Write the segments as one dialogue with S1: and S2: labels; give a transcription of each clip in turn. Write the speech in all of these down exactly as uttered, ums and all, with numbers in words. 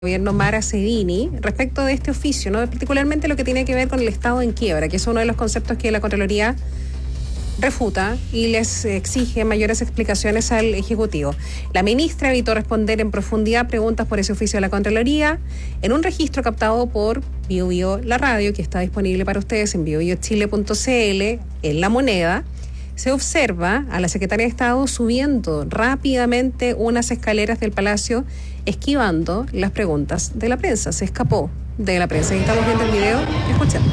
S1: gobierno Mara Cedini respecto de este oficio, ¿no? Particularmente lo que tiene que ver con el Estado en quiebra, que es uno de los conceptos que la Contraloría refuta y les exige mayores explicaciones al Ejecutivo. La ministra evitó responder en profundidad preguntas por ese oficio de la Contraloría en un registro captado por Bio Bio La Radio, que está disponible para ustedes en bio bio chile punto c l, en La Moneda. Se observa a la secretaria de Estado subiendo rápidamente unas escaleras del Palacio, esquivando las preguntas de la prensa. Se escapó de la prensa. Y estamos viendo el video. Escuchen.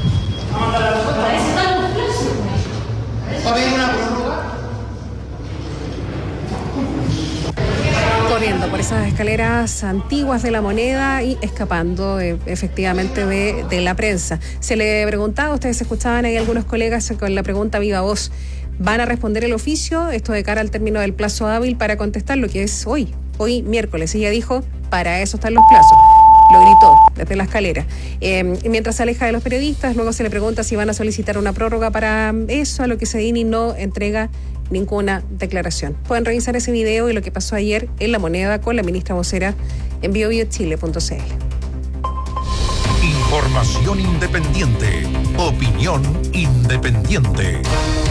S1: Corriendo por esas escaleras antiguas de La Moneda y escapando eh, efectivamente de, de la prensa. Se le preguntaba, ustedes escuchaban ahí algunos colegas con la pregunta viva voz, ¿van a responder el oficio? Esto de cara al término del plazo hábil para contestar, lo que es hoy, hoy miércoles. Ella dijo, para eso están los plazos. Lo gritó desde la escalera. Eh, mientras se aleja de los periodistas, luego se le pregunta si van a solicitar una prórroga para eso, a lo que Cedini no entrega ninguna declaración. Pueden revisar ese video y lo que pasó ayer en La Moneda con la ministra vocera en bio bio chile punto c l.
S2: Información independiente. Opinión independiente.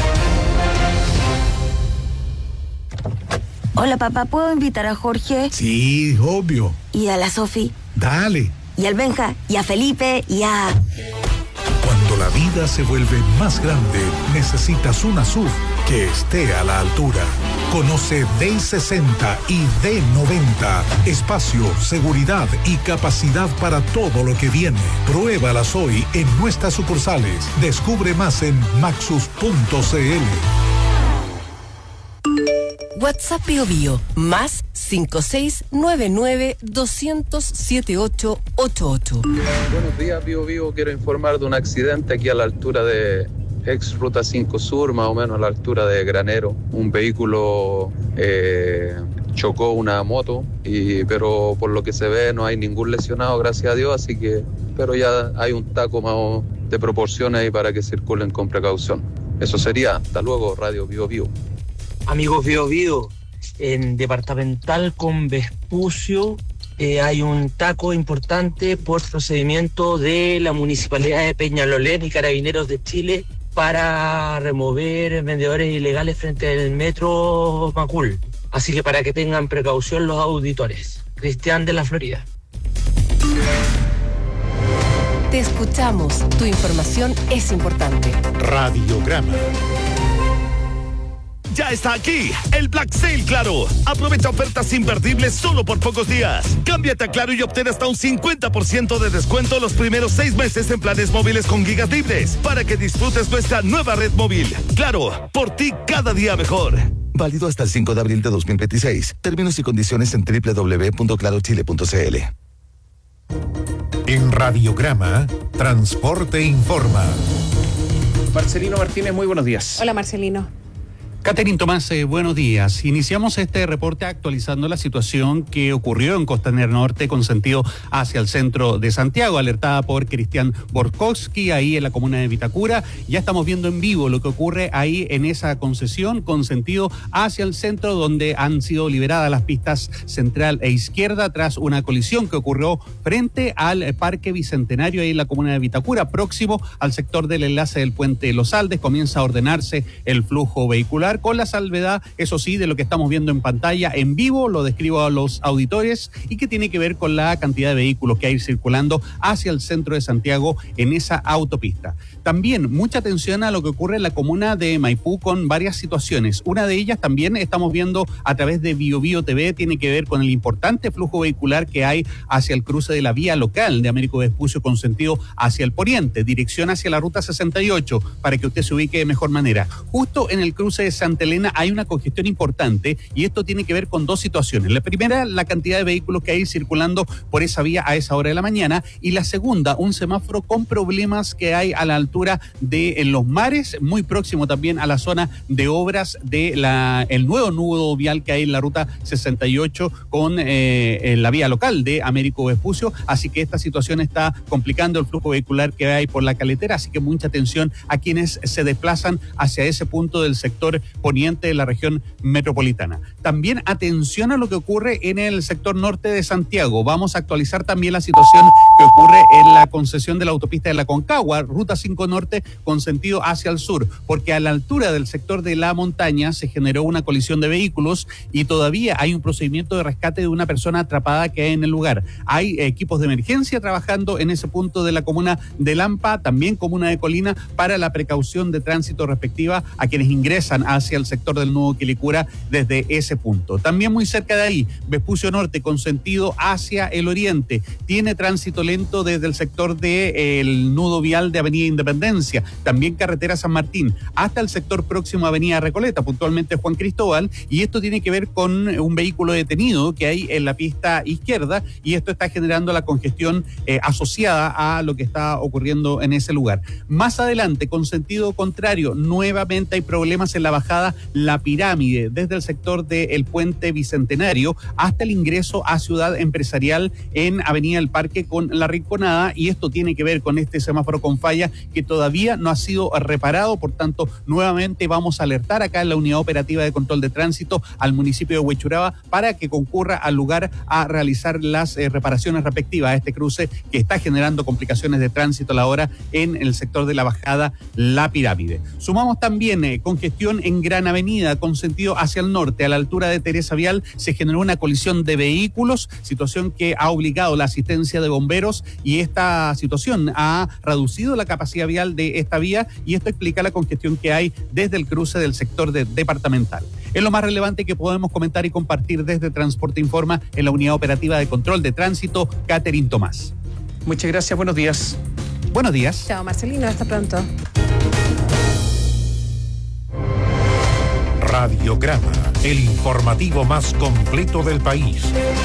S3: Hola, papá, ¿puedo invitar a Jorge?
S4: Sí, obvio.
S3: ¿Y a la Sofi?
S4: Dale.
S3: ¿Y al Benja? ¿Y a Felipe? ¿Y a...?
S2: Cuando la vida se vuelve más grande, necesitas una S U V que esté a la altura. Conoce D sesenta y D noventa. Espacio, seguridad y capacidad para todo lo que viene. Pruébalas hoy en nuestras sucursales. Descubre más en maxus punto c l.
S5: WhatsApp Bio Bio, más cinco seis nueve nueve dos cero cero siete ocho ocho ocho.
S6: Buenos días, Bio Bio. Quiero informar de un accidente aquí a la altura de ex Ruta cinco Sur, más o menos a la altura de Granero. Un vehículo eh, chocó una moto, y, pero por lo que se ve no hay ningún lesionado, gracias a Dios, así que, pero ya hay un taco más de proporciones ahí para que circulen con precaución. Eso sería. Hasta luego, Radio Bio Bio.
S7: Amigos Bio Bio, en Departamental con Vespucio eh, hay un taco importante por procedimiento de la Municipalidad de Peñalolén y Carabineros de Chile para remover vendedores ilegales frente al metro Macul. Así que para que tengan precaución los auditores. Cristian de la Florida.
S5: Te escuchamos, tu información es importante.
S2: Radiograma. Ya está aquí, el Black Sale Claro. Aprovecha ofertas imperdibles solo por pocos días. Cámbiate a Claro y obtén hasta un cincuenta por ciento de descuento los primeros seis meses en planes móviles con gigas libres para que disfrutes nuestra nueva red móvil. Claro, por ti cada día mejor. Válido hasta el cinco de abril de dos mil veintiséis. Términos y condiciones en doble u doble u doble u punto claro chile punto c l. En Radiograma, Transporte Informa.
S8: Marcelino Martínez, muy buenos días.
S1: Hola, Marcelino.
S9: Catherine Tomás, eh, buenos días. Iniciamos este reporte actualizando la situación que ocurrió en Costanera Norte con sentido hacia el centro de Santiago, alertada por Cristian Borkowski, ahí en la comuna de Vitacura. Ya estamos viendo en vivo lo que ocurre ahí en esa concesión con sentido hacia el centro, donde han sido liberadas las pistas central e izquierda tras una colisión que ocurrió frente al Parque Bicentenario ahí en la comuna de Vitacura, próximo al sector del enlace del puente Los Aldes. Comienza a ordenarse el flujo vehicular, con la salvedad, eso sí, de lo que estamos viendo en pantalla en vivo, lo describo a los auditores, y que tiene que ver con la cantidad de vehículos que hay circulando hacia el centro de Santiago en esa autopista. También mucha atención a lo que ocurre en la comuna de Maipú con varias situaciones. Una de ellas también estamos viendo a través de Bio Bio T V, tiene que ver con el importante flujo vehicular que hay hacia el cruce de la vía local de Américo Vespucio con sentido hacia el poniente, dirección hacia la ruta sesenta y ocho, para que usted se ubique de mejor manera. Justo en el cruce de Santa Elena hay una congestión importante, y esto tiene que ver con dos situaciones. La primera, la cantidad de vehículos que hay circulando por esa vía a esa hora de la mañana, y la segunda, un semáforo con problemas que hay a la altura de en Los Mares, muy próximo también a la zona de obras de la el nuevo nudo vial que hay en la ruta sesenta y ocho con eh, en la vía local de Américo Vespucio. Así que esta situación está complicando el flujo vehicular que hay por la caletera, así que mucha atención a quienes se desplazan hacia ese punto del sector poniente de la región metropolitana. También atención a lo que ocurre en el sector norte de Santiago. Vamos a actualizar también la situación que ocurre en la concesión de la autopista de la Concagua, ruta cinco norte con sentido hacia el sur, porque a la altura del sector de la montaña se generó una colisión de vehículos y todavía hay un procedimiento de rescate de una persona atrapada que hay en el lugar. Hay equipos de emergencia trabajando en ese punto de la comuna de Lampa, también comuna de Colina, para la precaución de tránsito respectiva a quienes ingresan hacia el sector del nudo Quilicura desde ese punto. También muy cerca de ahí, Vespucio Norte con sentido hacia el oriente, tiene tránsito lento desde el sector del nudo vial de Avenida Independencia, también carretera San Martín, hasta el sector próximo a Avenida Recoleta, puntualmente Juan Cristóbal, y esto tiene que ver con un vehículo detenido que hay en la pista izquierda, y esto está generando la congestión eh, asociada a lo que está ocurriendo en ese lugar. Más adelante, con sentido contrario, nuevamente hay problemas en la bajada La Pirámide, desde el sector del Puente Bicentenario hasta el ingreso a Ciudad Empresarial en Avenida El Parque con La Rinconada, y esto tiene que ver con este semáforo con falla que todavía no ha sido reparado. Por tanto, nuevamente vamos a alertar acá en la Unidad Operativa de Control de Tránsito al municipio de Huechuraba para que concurra al lugar a realizar las eh, reparaciones respectivas a este cruce que está generando complicaciones de tránsito a la hora en el sector de la bajada La Pirámide. Sumamos también eh, congestión en Gran Avenida con sentido hacia el norte, a la altura de Teresa Vial se generó una colisión de vehículos, situación que ha obligado la asistencia de bomberos, y esta situación ha reducido la capacidad vial de esta vía, y esto explica la congestión que hay desde el cruce del sector de Departamental. Es lo más relevante que podemos comentar y compartir desde Transporte Informa en la Unidad Operativa de Control de Tránsito, Catherine Tomás.
S8: Muchas gracias, buenos días.
S9: Buenos días.
S1: Chao, Marcelino, hasta pronto.
S10: Radiograma, el informativo más completo del país.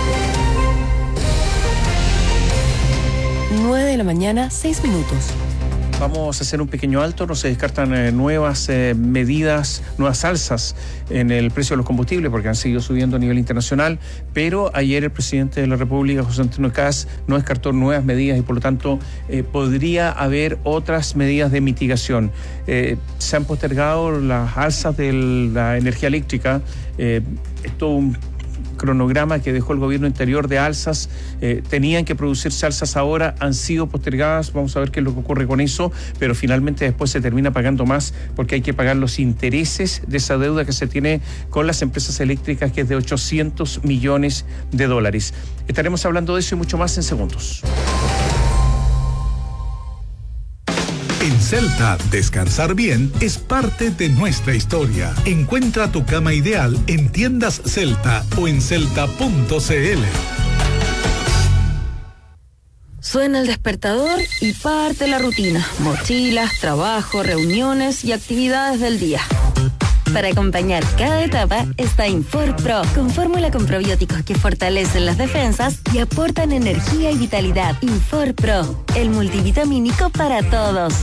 S5: nueve de la mañana, seis minutos.
S8: Vamos a hacer un pequeño alto, no se descartan eh, nuevas eh, medidas, nuevas alzas en el precio de los combustibles porque han seguido subiendo a nivel internacional, pero ayer el presidente de la República, José Antonio Kast, no descartó nuevas medidas y por lo tanto eh, podría haber otras medidas de mitigación. Eh, se han postergado las alzas de la energía eléctrica, eh, esto un cronograma que dejó el gobierno anterior de alzas, eh, tenían que producirse alzas ahora, han sido postergadas, vamos a ver qué es lo que ocurre con eso, pero finalmente después se termina pagando más porque hay que pagar los intereses de esa deuda que se tiene con las empresas eléctricas, que es de ochocientos millones de dólares. Estaremos hablando de eso y mucho más en segundos.
S4: En Celta, descansar bien es parte de nuestra historia. Encuentra tu cama ideal en tiendas Celta o en celta punto c l.
S3: Suena el despertador y parte la rutina. Mochilas, trabajo, reuniones y actividades del día. Para acompañar cada etapa está Infor Pro, con fórmula con probióticos que fortalecen las defensas y aportan energía y vitalidad. Infor Pro, el multivitamínico para todos.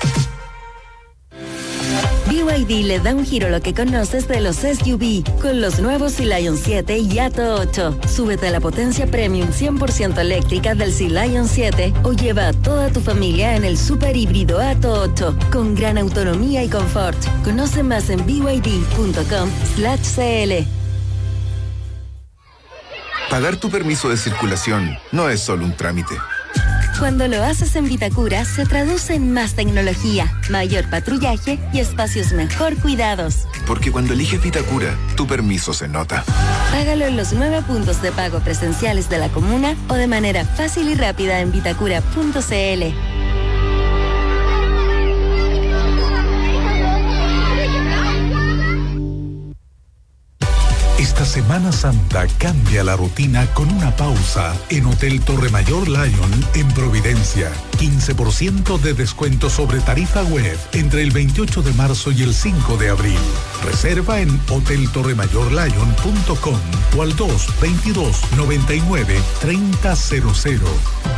S3: B Y D le da un giro a lo que conoces de los S U V con los nuevos Sea Lion siete y Atto ocho. Súbete a la potencia premium cien por ciento eléctrica del Sea Lion siete o lleva a toda tu familia en el super híbrido Atto ocho con gran autonomía y confort. Conoce más en b y d punto com slash c l.
S11: Pagar tu permiso de circulación no es solo un trámite.
S3: Cuando lo haces en Vitacura, se traduce en más tecnología, mayor patrullaje y espacios mejor cuidados.
S11: Porque cuando eliges Vitacura, tu permiso se nota.
S3: Págalo en los nueve puntos de pago presenciales de la comuna o de manera fácil y rápida en vitacura punto c l.
S4: Esta Semana Santa cambia la rutina con una pausa en Hotel Torre Mayor Lion en Providencia. quince por ciento de descuento sobre tarifa web entre el veintiocho de marzo y el cinco de abril. Reserva en hotel torre mayor lion punto com o al dos veintidós noventa y nueve treinta cero cero.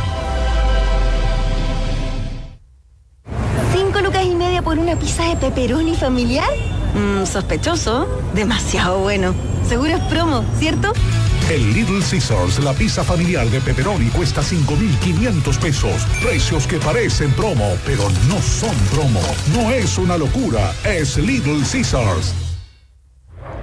S3: ¿Cinco lucas y media por una pizza de pepperoni familiar? Mmm, sospechoso. Demasiado bueno. Seguro es promo, ¿cierto?
S4: El Little Caesars, la pizza familiar de pepperoni, cuesta cinco mil quinientos pesos. Precios que parecen promo, pero no son promo. No es una locura, es Little Caesars.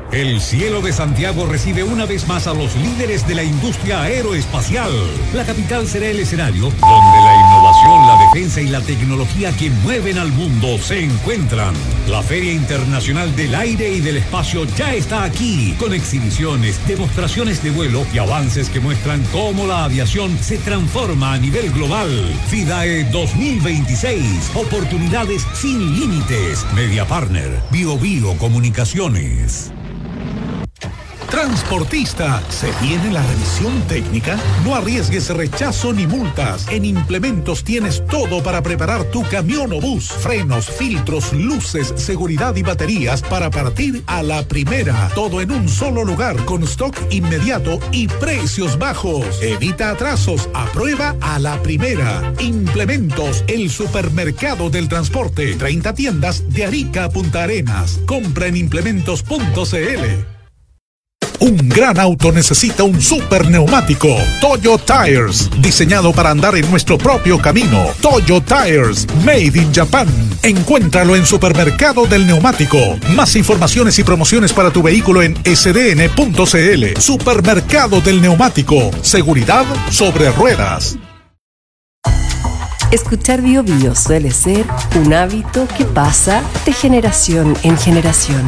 S12: El cielo de Santiago recibe una vez más a los líderes de la industria aeroespacial. La capital será el escenario donde la innovación, la defensa y la tecnología que mueven al mundo se encuentran. La Feria Internacional del Aire y del Espacio ya está aquí, con exhibiciones, demostraciones de vuelo y avances que muestran cómo la aviación se transforma a nivel global. FIDAE dos mil veintiséis, oportunidades sin límites. Media Partner, Bio Bio Comunicaciones.
S4: Transportista, ¿se viene la revisión técnica? No arriesgues rechazo ni multas. En Implementos tienes todo para preparar tu camión o bus. Frenos, filtros, luces, seguridad y baterías para partir a la primera. Todo en un solo lugar, con stock inmediato y precios bajos. Evita atrasos, aprueba a la primera. Implementos, el supermercado del transporte. treinta tiendas de Arica a Punta Arenas. Compra en implementos punto cl. Un gran auto necesita un super neumático. Toyo Tires, diseñado para andar en nuestro propio camino. Toyo Tires, made in Japan. Encuéntralo en Supermercado del Neumático. Más informaciones y promociones para tu vehículo en ese de ene punto ce ele. Supermercado del Neumático. Seguridad sobre ruedas.
S5: Escuchar Bio Bio suele ser un hábito que pasa de generación en generación.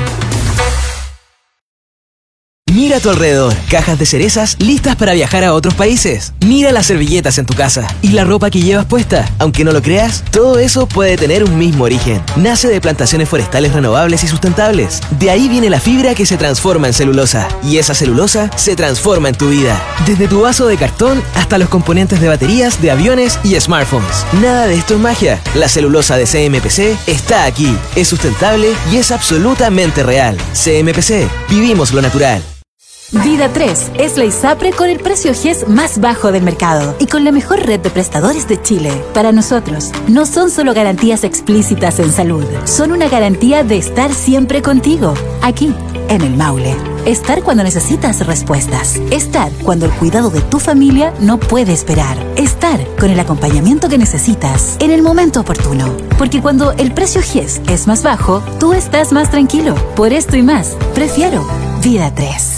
S13: Mira a tu alrededor, cajas de cerezas listas para viajar a otros países. Mira las servilletas en tu casa y la ropa que llevas puesta. Aunque no lo creas, todo eso puede tener un mismo origen. Nace de plantaciones forestales renovables y sustentables. De ahí viene la fibra que se transforma en celulosa. Y esa celulosa se transforma en tu vida. Desde tu vaso de cartón hasta los componentes de baterías de aviones y smartphones. Nada de esto es magia. La celulosa de ce eme pe ce está aquí. Es sustentable y es absolutamente real. ce eme pe ce. Vivimos lo natural.
S14: Vida tres es la ISAPRE con el precio G E S más bajo del mercado y con la mejor red de prestadores de Chile. Para nosotros, no son solo garantías explícitas en salud, son una garantía de estar siempre contigo, aquí, en el Maule. Estar cuando necesitas respuestas. Estar cuando el cuidado de tu familia no puede esperar. Estar con el acompañamiento que necesitas en el momento oportuno. Porque cuando el precio G E S es más bajo, tú estás más tranquilo. Por esto y más, prefiero Vida tres.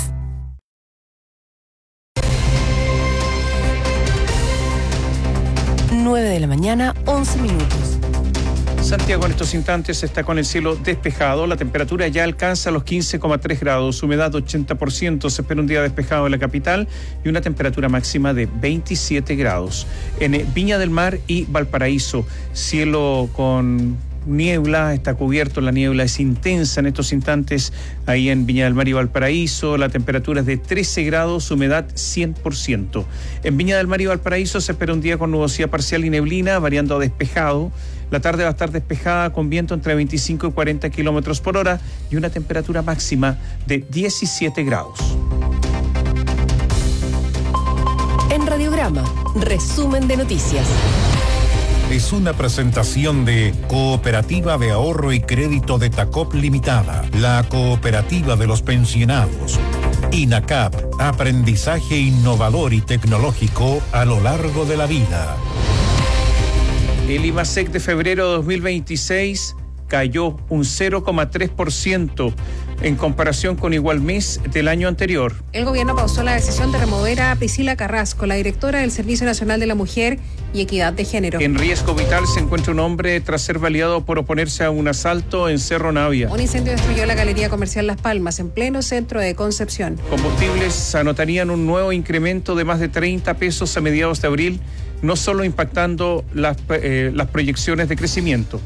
S5: nueve de la mañana, once minutos.
S8: Santiago en estos instantes está con el cielo despejado. La temperatura ya alcanza los quince coma tres grados, humedad ochenta por ciento. Se espera un día despejado en la capital y una temperatura máxima de veintisiete grados. En Viña del Mar y Valparaíso, cielo con niebla, está cubierto, la niebla es intensa en estos instantes ahí en Viña del Mar y Valparaíso. La temperatura es de trece grados, humedad cien por ciento. En Viña del Mar y Valparaíso se espera un día con nubosidad parcial y neblina, variando a despejado. La tarde va a estar despejada con viento entre veinticinco y cuarenta kilómetros por hora y una temperatura máxima de diecisiete grados.
S5: En Radiograma, resumen de noticias.
S10: Es una presentación de Cooperativa de Ahorro y Crédito de Tacop Limitada, la cooperativa de los pensionados. INACAP, aprendizaje innovador y tecnológico a lo largo de la vida.
S8: El IMASEC de febrero de dos mil veintiséis cayó un cero coma tres por ciento en comparación con igual mes del año anterior.
S1: El gobierno pausó la decisión de remover a Priscila Carrasco, la directora del Servicio Nacional de la Mujer y Equidad de Género.
S8: En riesgo vital se encuentra un hombre tras ser baleado por oponerse a un asalto en Cerro Navia.
S1: Un incendio destruyó la Galería Comercial Las Palmas, en pleno centro de Concepción.
S8: Combustibles anotarían un nuevo incremento de más de treinta pesos a mediados de abril, no solo impactando las, eh, las proyecciones de crecimiento.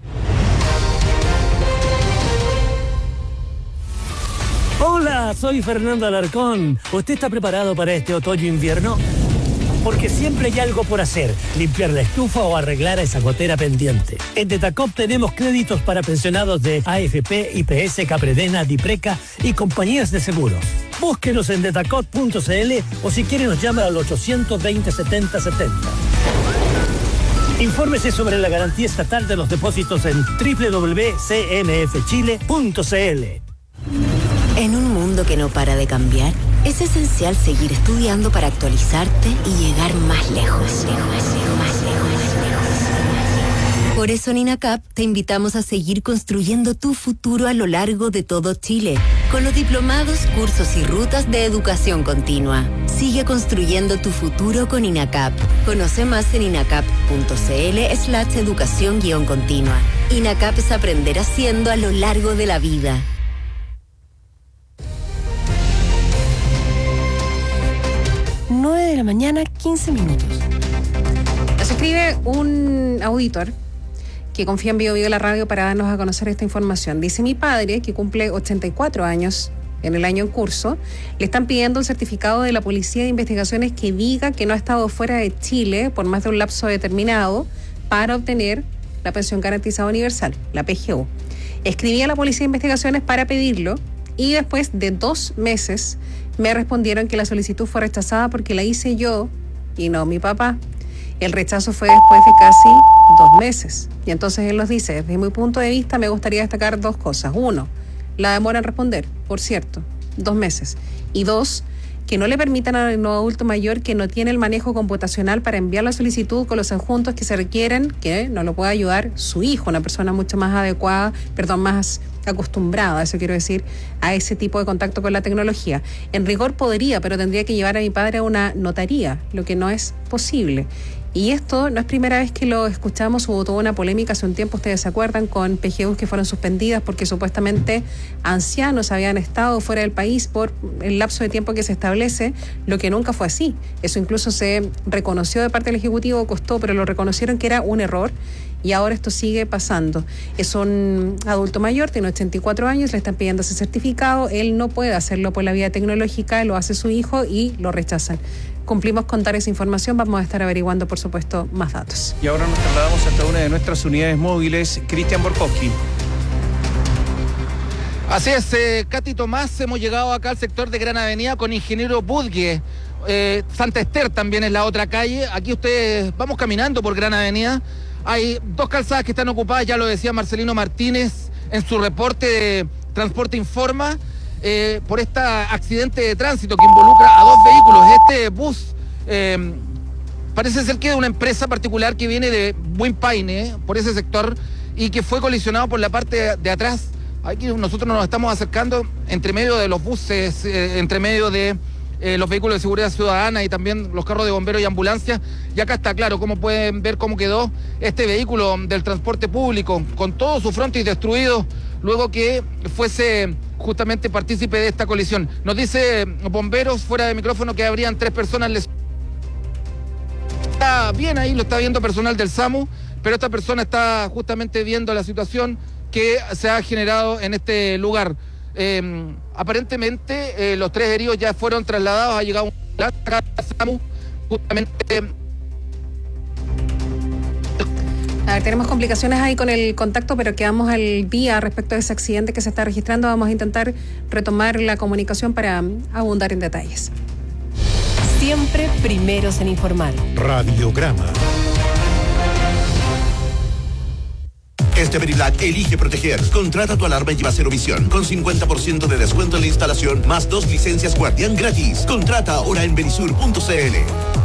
S15: Hola, soy Fernando Alarcón. ¿Usted está preparado para este otoño-invierno? Porque siempre hay algo por hacer, limpiar la estufa o arreglar esa gotera pendiente. En Detacop tenemos créditos para pensionados de A F P, I P S, Capredena, Dipreca y compañías de seguros. Búsquenos en detacop punto cl o si quiere nos llama al ochocientos veinte, setenta setenta. Infórmese sobre la garantía estatal de los depósitos en doble u doble u doble u punto c m f chile punto c l.
S16: En un mundo que no para de cambiar, es esencial seguir estudiando para actualizarte y llegar más lejos. Lejos, lejos, más lejos, más lejos. Por eso en INACAP te invitamos a seguir construyendo tu futuro a lo largo de todo Chile, con los diplomados, cursos y rutas de educación continua. Sigue construyendo tu futuro con INACAP. Conoce más en inacap.cl slash educación guión continua. INACAP es aprender haciendo a lo largo de la vida.
S5: nueve de la mañana, quince minutos.
S1: Nos escribe un auditor que confía en Bio Bio la radio para darnos a conocer esta información. Dice: mi padre, que cumple ochenta y cuatro años en el año en curso, le están pidiendo un certificado de la Policía de Investigaciones que diga que no ha estado fuera de Chile por más de un lapso determinado para obtener la pensión garantizada universal, la P G U. Escribí a la Policía de Investigaciones para pedirlo y después de dos meses me respondieron que la solicitud fue rechazada porque la hice yo y no mi papá. El rechazo fue después de casi dos meses. Y entonces él nos dice: desde mi punto de vista me gustaría destacar dos cosas. Uno, la demora en responder, por cierto, dos meses. Y dos, que no le permitan al no adulto mayor que no tiene el manejo computacional para enviar la solicitud con los adjuntos que se requieren, que no lo pueda ayudar su hijo, una persona mucho más adecuada, perdón, más acostumbrada, eso quiero decir, a ese tipo de contacto con la tecnología. En rigor podría, pero tendría que llevar a mi padre a una notaría, lo que no es posible. Y esto no es primera vez que lo escuchamos. Hubo toda una polémica hace un tiempo, ustedes se acuerdan, con P G Us que fueron suspendidas porque supuestamente ancianos habían estado fuera del país por el lapso de tiempo que se establece, lo que nunca fue así. Eso incluso se reconoció de parte del Ejecutivo, costó, pero lo reconocieron que era un error. Y ahora esto sigue pasando. Es un adulto mayor, tiene ochenta y cuatro años, le están pidiendo ese certificado, él no puede hacerlo por la vía tecnológica, lo hace su hijo y lo rechazan. Cumplimos con dar esa información, vamos a estar averiguando, por supuesto, más datos.
S8: Y ahora nos trasladamos hasta una de nuestras unidades móviles, Cristian Borkowski.
S17: Así es, eh, Katy Tomás, hemos llegado acá al sector de Gran Avenida con Ingeniero Budgue. Eh, Santa Esther también es la otra calle. Aquí ustedes, vamos caminando por Gran Avenida. Hay dos calzadas que están ocupadas, ya lo decía Marcelino Martínez en su reporte de Transporte Informa, eh, por este accidente de tránsito que involucra a dos vehículos. Este bus eh, parece ser que es de una empresa particular que viene de Buen Paine, eh, por ese sector, y que fue colisionado por la parte de atrás. Aquí nosotros nos estamos acercando entre medio de los buses, eh, entre medio de Eh, los vehículos de seguridad ciudadana y también los carros de bomberos y ambulancias. Y acá está claro, como pueden ver cómo quedó este vehículo del transporte público, con todo su frontis destruido, luego que fuese justamente partícipe de esta colisión. Nos dice bomberos fuera de micrófono que habrían tres personas lesionadas. Está bien ahí, lo está viendo personal del SAMU, pero esta persona está justamente viendo la situación que se ha generado en este lugar. Eh, aparentemente eh, los tres heridos ya fueron trasladados, ha llegado un SAMU justamente.
S1: A ver, tenemos complicaciones ahí con el contacto, pero quedamos al día respecto a ese accidente que se está registrando. Vamos a intentar retomar la comunicación para abundar en detalles.
S5: Siempre primeros en informar.
S10: Radiograma.
S18: Este Verilak elige proteger. Contrata tu alarma y lleva Cero Visión con cincuenta por ciento de descuento en la instalación más dos licencias Guardián gratis. Contrata ahora en verisur punto cl.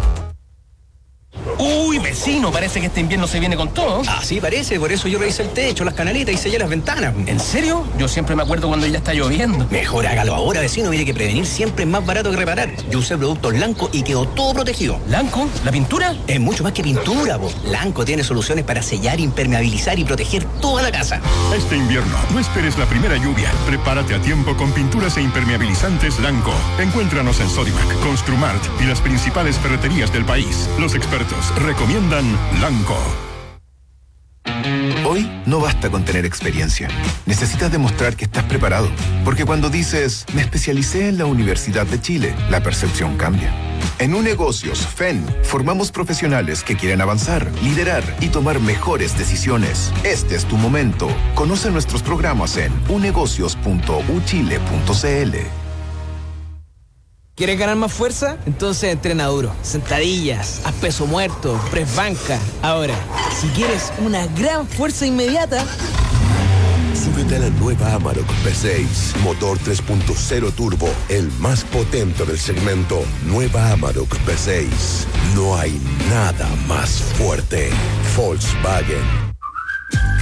S19: Uy, vecino, parece que este invierno se viene con todo.
S20: Ah, sí, parece, por eso yo revisé el techo, las canaletas y sellé las ventanas.
S19: ¿En serio? Yo siempre me acuerdo cuando ya está lloviendo.
S20: Mejor hágalo ahora, vecino, mire que prevenir siempre es más barato que reparar. Yo usé productos Lanco y quedó todo protegido.
S19: ¿Lanco? ¿La pintura?
S20: Es mucho más que pintura, vos. Lanco tiene soluciones para sellar, impermeabilizar y proteger toda la casa.
S21: Este invierno, no esperes la primera lluvia. Prepárate a tiempo con pinturas e impermeabilizantes Lanco. Encuéntranos en Sodimac, Construmart y las principales ferreterías del país. Los expertos recomiendan Lanco.
S11: Hoy no basta con tener experiencia. Necesitas demostrar que estás preparado. Porque cuando dices, me especialicé en la Universidad de Chile, la percepción cambia. En Unegocios F E N formamos profesionales que quieren avanzar, liderar y tomar mejores decisiones. Este es tu momento. Conoce nuestros programas en unegocios punto u chile punto cl.
S22: ¿Quieres ganar más fuerza? Entonces entrena duro. Sentadillas, haz peso muerto, press banca. Ahora, si quieres una gran fuerza inmediata,
S23: súbete a la nueva Amarok V seis. Motor tres punto cero turbo, el más potente del segmento. Nueva Amarok V seis. No hay nada más fuerte. Volkswagen.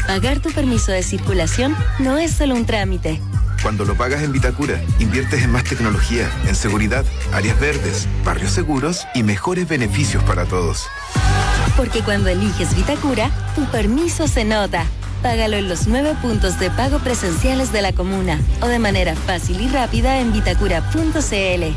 S3: Pagar tu permiso de circulación no es solo un trámite.
S11: Cuando lo pagas en Vitacura, inviertes en más tecnología, en seguridad, áreas verdes, barrios seguros y mejores beneficios para todos.
S3: Porque cuando eliges Vitacura, tu permiso se nota. Págalo en los nueve puntos de pago presenciales de la comuna o de manera fácil y rápida en vitacura punto cl.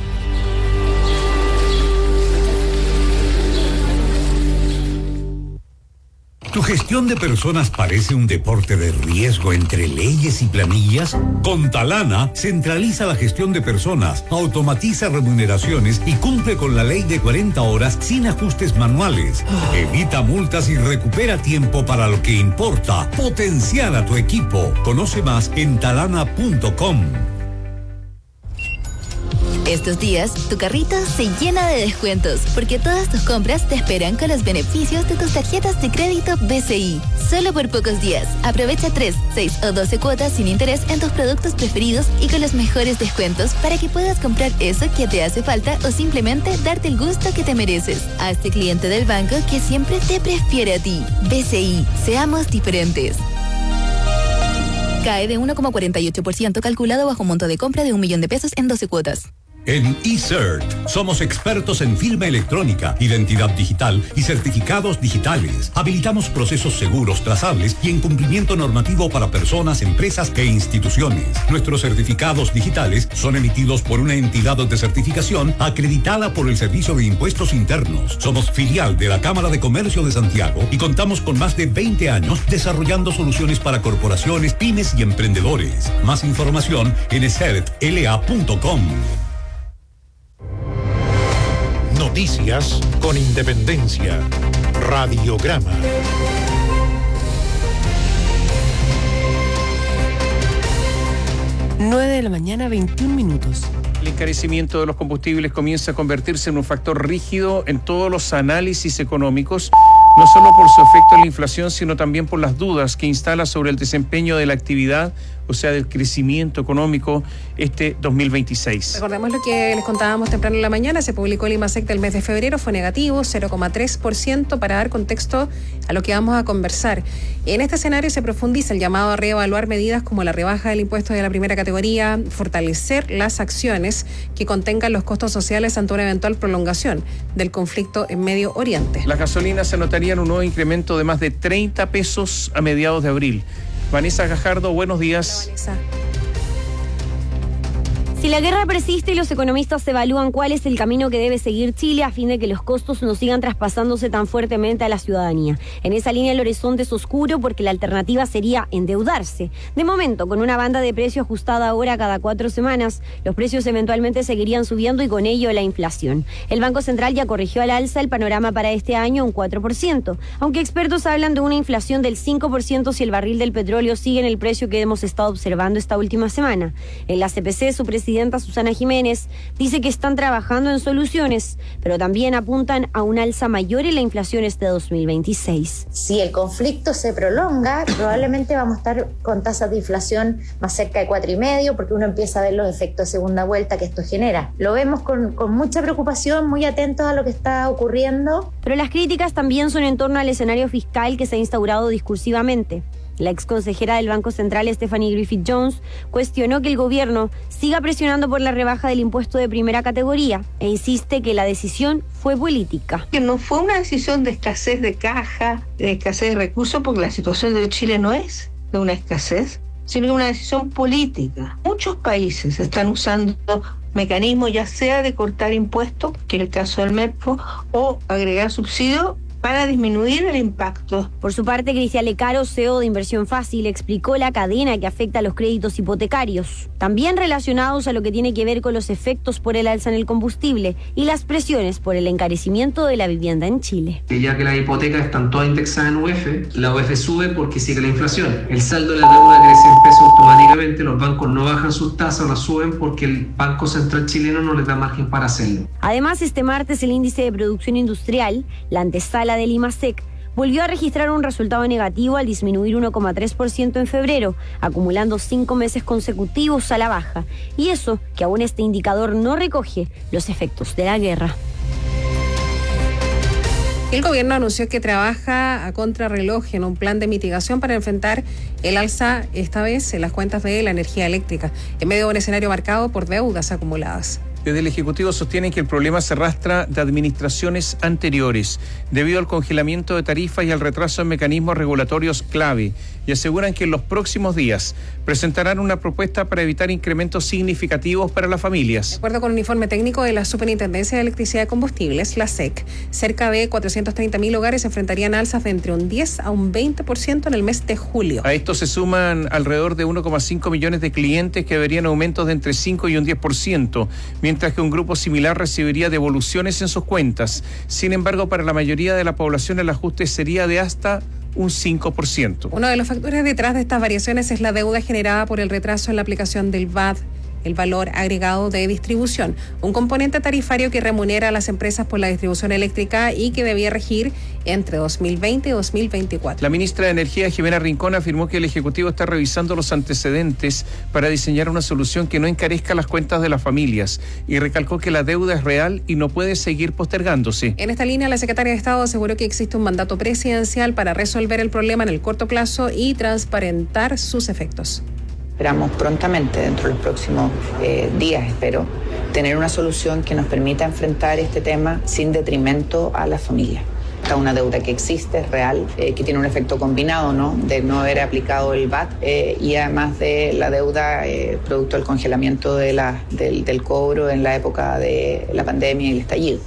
S12: ¿Tu gestión de personas parece un deporte de riesgo entre leyes y planillas? Con Talana, centraliza la gestión de personas, automatiza remuneraciones y cumple con la ley de cuarenta horas sin ajustes manuales. Evita multas y recupera tiempo para lo que importa. Potenciar a tu equipo. Conoce más en talana punto com.
S2: Estos días, tu carrito se llena de descuentos, porque todas tus compras te esperan con los beneficios de tus tarjetas de crédito B C I. Solo por pocos días. Aprovecha tres, seis o doce cuotas sin interés en tus productos preferidos y con los mejores descuentos para que puedas comprar eso que te hace falta o simplemente darte el gusto que te mereces. Hazte cliente del banco que siempre te prefiere a ti. B C I. Seamos diferentes. Cae de uno coma cuarenta y ocho por ciento calculado bajo monto de compra de un millón de pesos en doce cuotas.
S12: En eCert somos expertos en firma electrónica, identidad digital y certificados digitales. Habilitamos procesos seguros, trazables y en cumplimiento normativo para personas, empresas e instituciones. Nuestros certificados digitales son emitidos por una entidad de certificación acreditada por el Servicio de Impuestos Internos. Somos filial de la Cámara de Comercio de Santiago y contamos con más de veinte años desarrollando soluciones para corporaciones, pymes y emprendedores. Más información en e cert l a punto com.
S10: Noticias con independencia. Radiograma.
S5: nueve de la mañana, veintiún minutos.
S8: El encarecimiento de los combustibles comienza a convertirse en un factor rígido en todos los análisis económicos, no solo por su efecto en la inflación, sino también por las dudas que instala sobre el desempeño de la actividad, o sea, del crecimiento económico este dos mil veintiséis.
S1: Recordemos lo que les contábamos temprano en la mañana, se publicó el IMASEC del mes de febrero, fue negativo, cero coma tres por ciento, para dar contexto a lo que vamos a conversar. En este escenario se profundiza el llamado a reevaluar medidas como la rebaja del impuesto de la primera categoría, fortalecer las acciones que contengan los costos sociales ante una eventual prolongación del conflicto en Medio Oriente.
S8: Las gasolinas se notarían un nuevo incremento de más de treinta pesos a mediados de abril. Vanessa Gajardo, buenos días.
S1: Hola, Vanessa.
S6: Si la guerra persiste, los economistas evalúan cuál es el camino que debe seguir Chile a fin de que los costos no sigan traspasándose tan fuertemente a la ciudadanía. En esa línea el horizonte es oscuro porque la alternativa sería endeudarse. De momento, con una banda de precio ajustada ahora cada cuatro semanas, los precios eventualmente seguirían subiendo y con ello la inflación. El Banco Central ya corrigió al alza el panorama para este año un cuatro por ciento, aunque expertos hablan de una inflación del cinco por ciento si el barril del petróleo sigue en el precio que hemos estado observando esta última semana. En la C P C, su presidente presidenta Susana Jiménez dice que están trabajando en soluciones, pero también apuntan a un alza mayor en la inflación este dos mil veintiséis.
S7: Si el conflicto se prolonga, probablemente vamos a estar con tasas de inflación más cerca de cuatro y medio, porque uno empieza a ver los efectos de segunda vuelta que esto genera. Lo vemos con, con mucha preocupación, muy atentos a lo que está ocurriendo.
S6: Pero las críticas también son en torno al escenario fiscal que se ha instaurado discursivamente. La exconsejera del Banco Central, Stephanie Griffith-Jones, cuestionó que el gobierno siga presionando por la rebaja del impuesto de primera categoría e insiste que la decisión fue política.
S24: Que no fue una decisión de escasez de caja, de escasez de recursos, porque la situación de Chile no es de una escasez, sino una decisión política. Muchos países están usando mecanismos, ya sea de cortar impuestos, que es el caso del MEPCO, o agregar subsidios para disminuir el impacto.
S6: Por su parte, Cristian Lecaro, C E O de Inversión Fácil, explicó la cadena que afecta a los créditos hipotecarios, también relacionados a lo que tiene que ver con los efectos por el alza en el combustible y las presiones por el encarecimiento de la vivienda en Chile.
S25: Ya que las hipotecas están todas indexadas en U F, la U F sube porque sigue la inflación. El saldo de la deuda crece en pesos automáticamente, los bancos no bajan sus tasas, las suben porque el Banco Central chileno no les da margen para hacerlo.
S6: Además, este martes el índice de producción industrial, la antesala del IMASEC, volvió a registrar un resultado negativo al disminuir uno coma tres por ciento en febrero, acumulando cinco meses consecutivos a la baja. Y eso que aún este indicador no recoge los efectos de la guerra.
S1: El gobierno anunció que trabaja a contrarreloj en un plan de mitigación para enfrentar el alza, esta vez, en las cuentas de la energía eléctrica, en medio de un escenario marcado por deudas acumuladas.
S8: Desde el Ejecutivo sostienen que el problema se arrastra de administraciones anteriores, debido al congelamiento de tarifas y al retraso en mecanismos regulatorios clave, y aseguran que en los próximos días presentarán una propuesta para evitar incrementos significativos para las familias.
S1: De acuerdo con un informe técnico de la Superintendencia de Electricidad y Combustibles, la S E C, cerca de cuatrocientos treinta mil hogares enfrentarían alzas de entre un diez a un veinte por ciento en el mes de julio.
S8: A esto se suman alrededor de uno coma cinco millones de clientes que verían aumentos de entre cinco y un diez por ciento, mientras que un grupo similar recibiría devoluciones en sus cuentas. Sin embargo, para la mayoría de la población el ajuste sería de hasta un cinco por ciento.
S1: Uno de los factores detrás de estas variaciones es la deuda generada por el retraso en la aplicación del V A D, el valor agregado de distribución, un componente tarifario que remunera a las empresas por la distribución eléctrica y que debía regir entre dos mil veinte y dos mil veinticuatro.
S8: La ministra de Energía, Jimena Rincón, afirmó que el Ejecutivo está revisando los antecedentes para diseñar una solución que no encarezca las cuentas de las familias y recalcó que la deuda es real y no puede seguir postergándose.
S1: En esta línea, la secretaria de Estado aseguró que existe un mandato presidencial para resolver el problema en el corto plazo y transparentar sus efectos.
S4: Esperamos prontamente, dentro de los próximos eh, días, espero, tener una solución que nos permita enfrentar este tema sin detrimento a la familia. Esta es una deuda que existe, es real, eh, que tiene un efecto combinado, ¿no?, de no haber aplicado el V A T eh, y además de la deuda eh, producto del congelamiento de la, del, del cobro en la época de la pandemia y el estallido.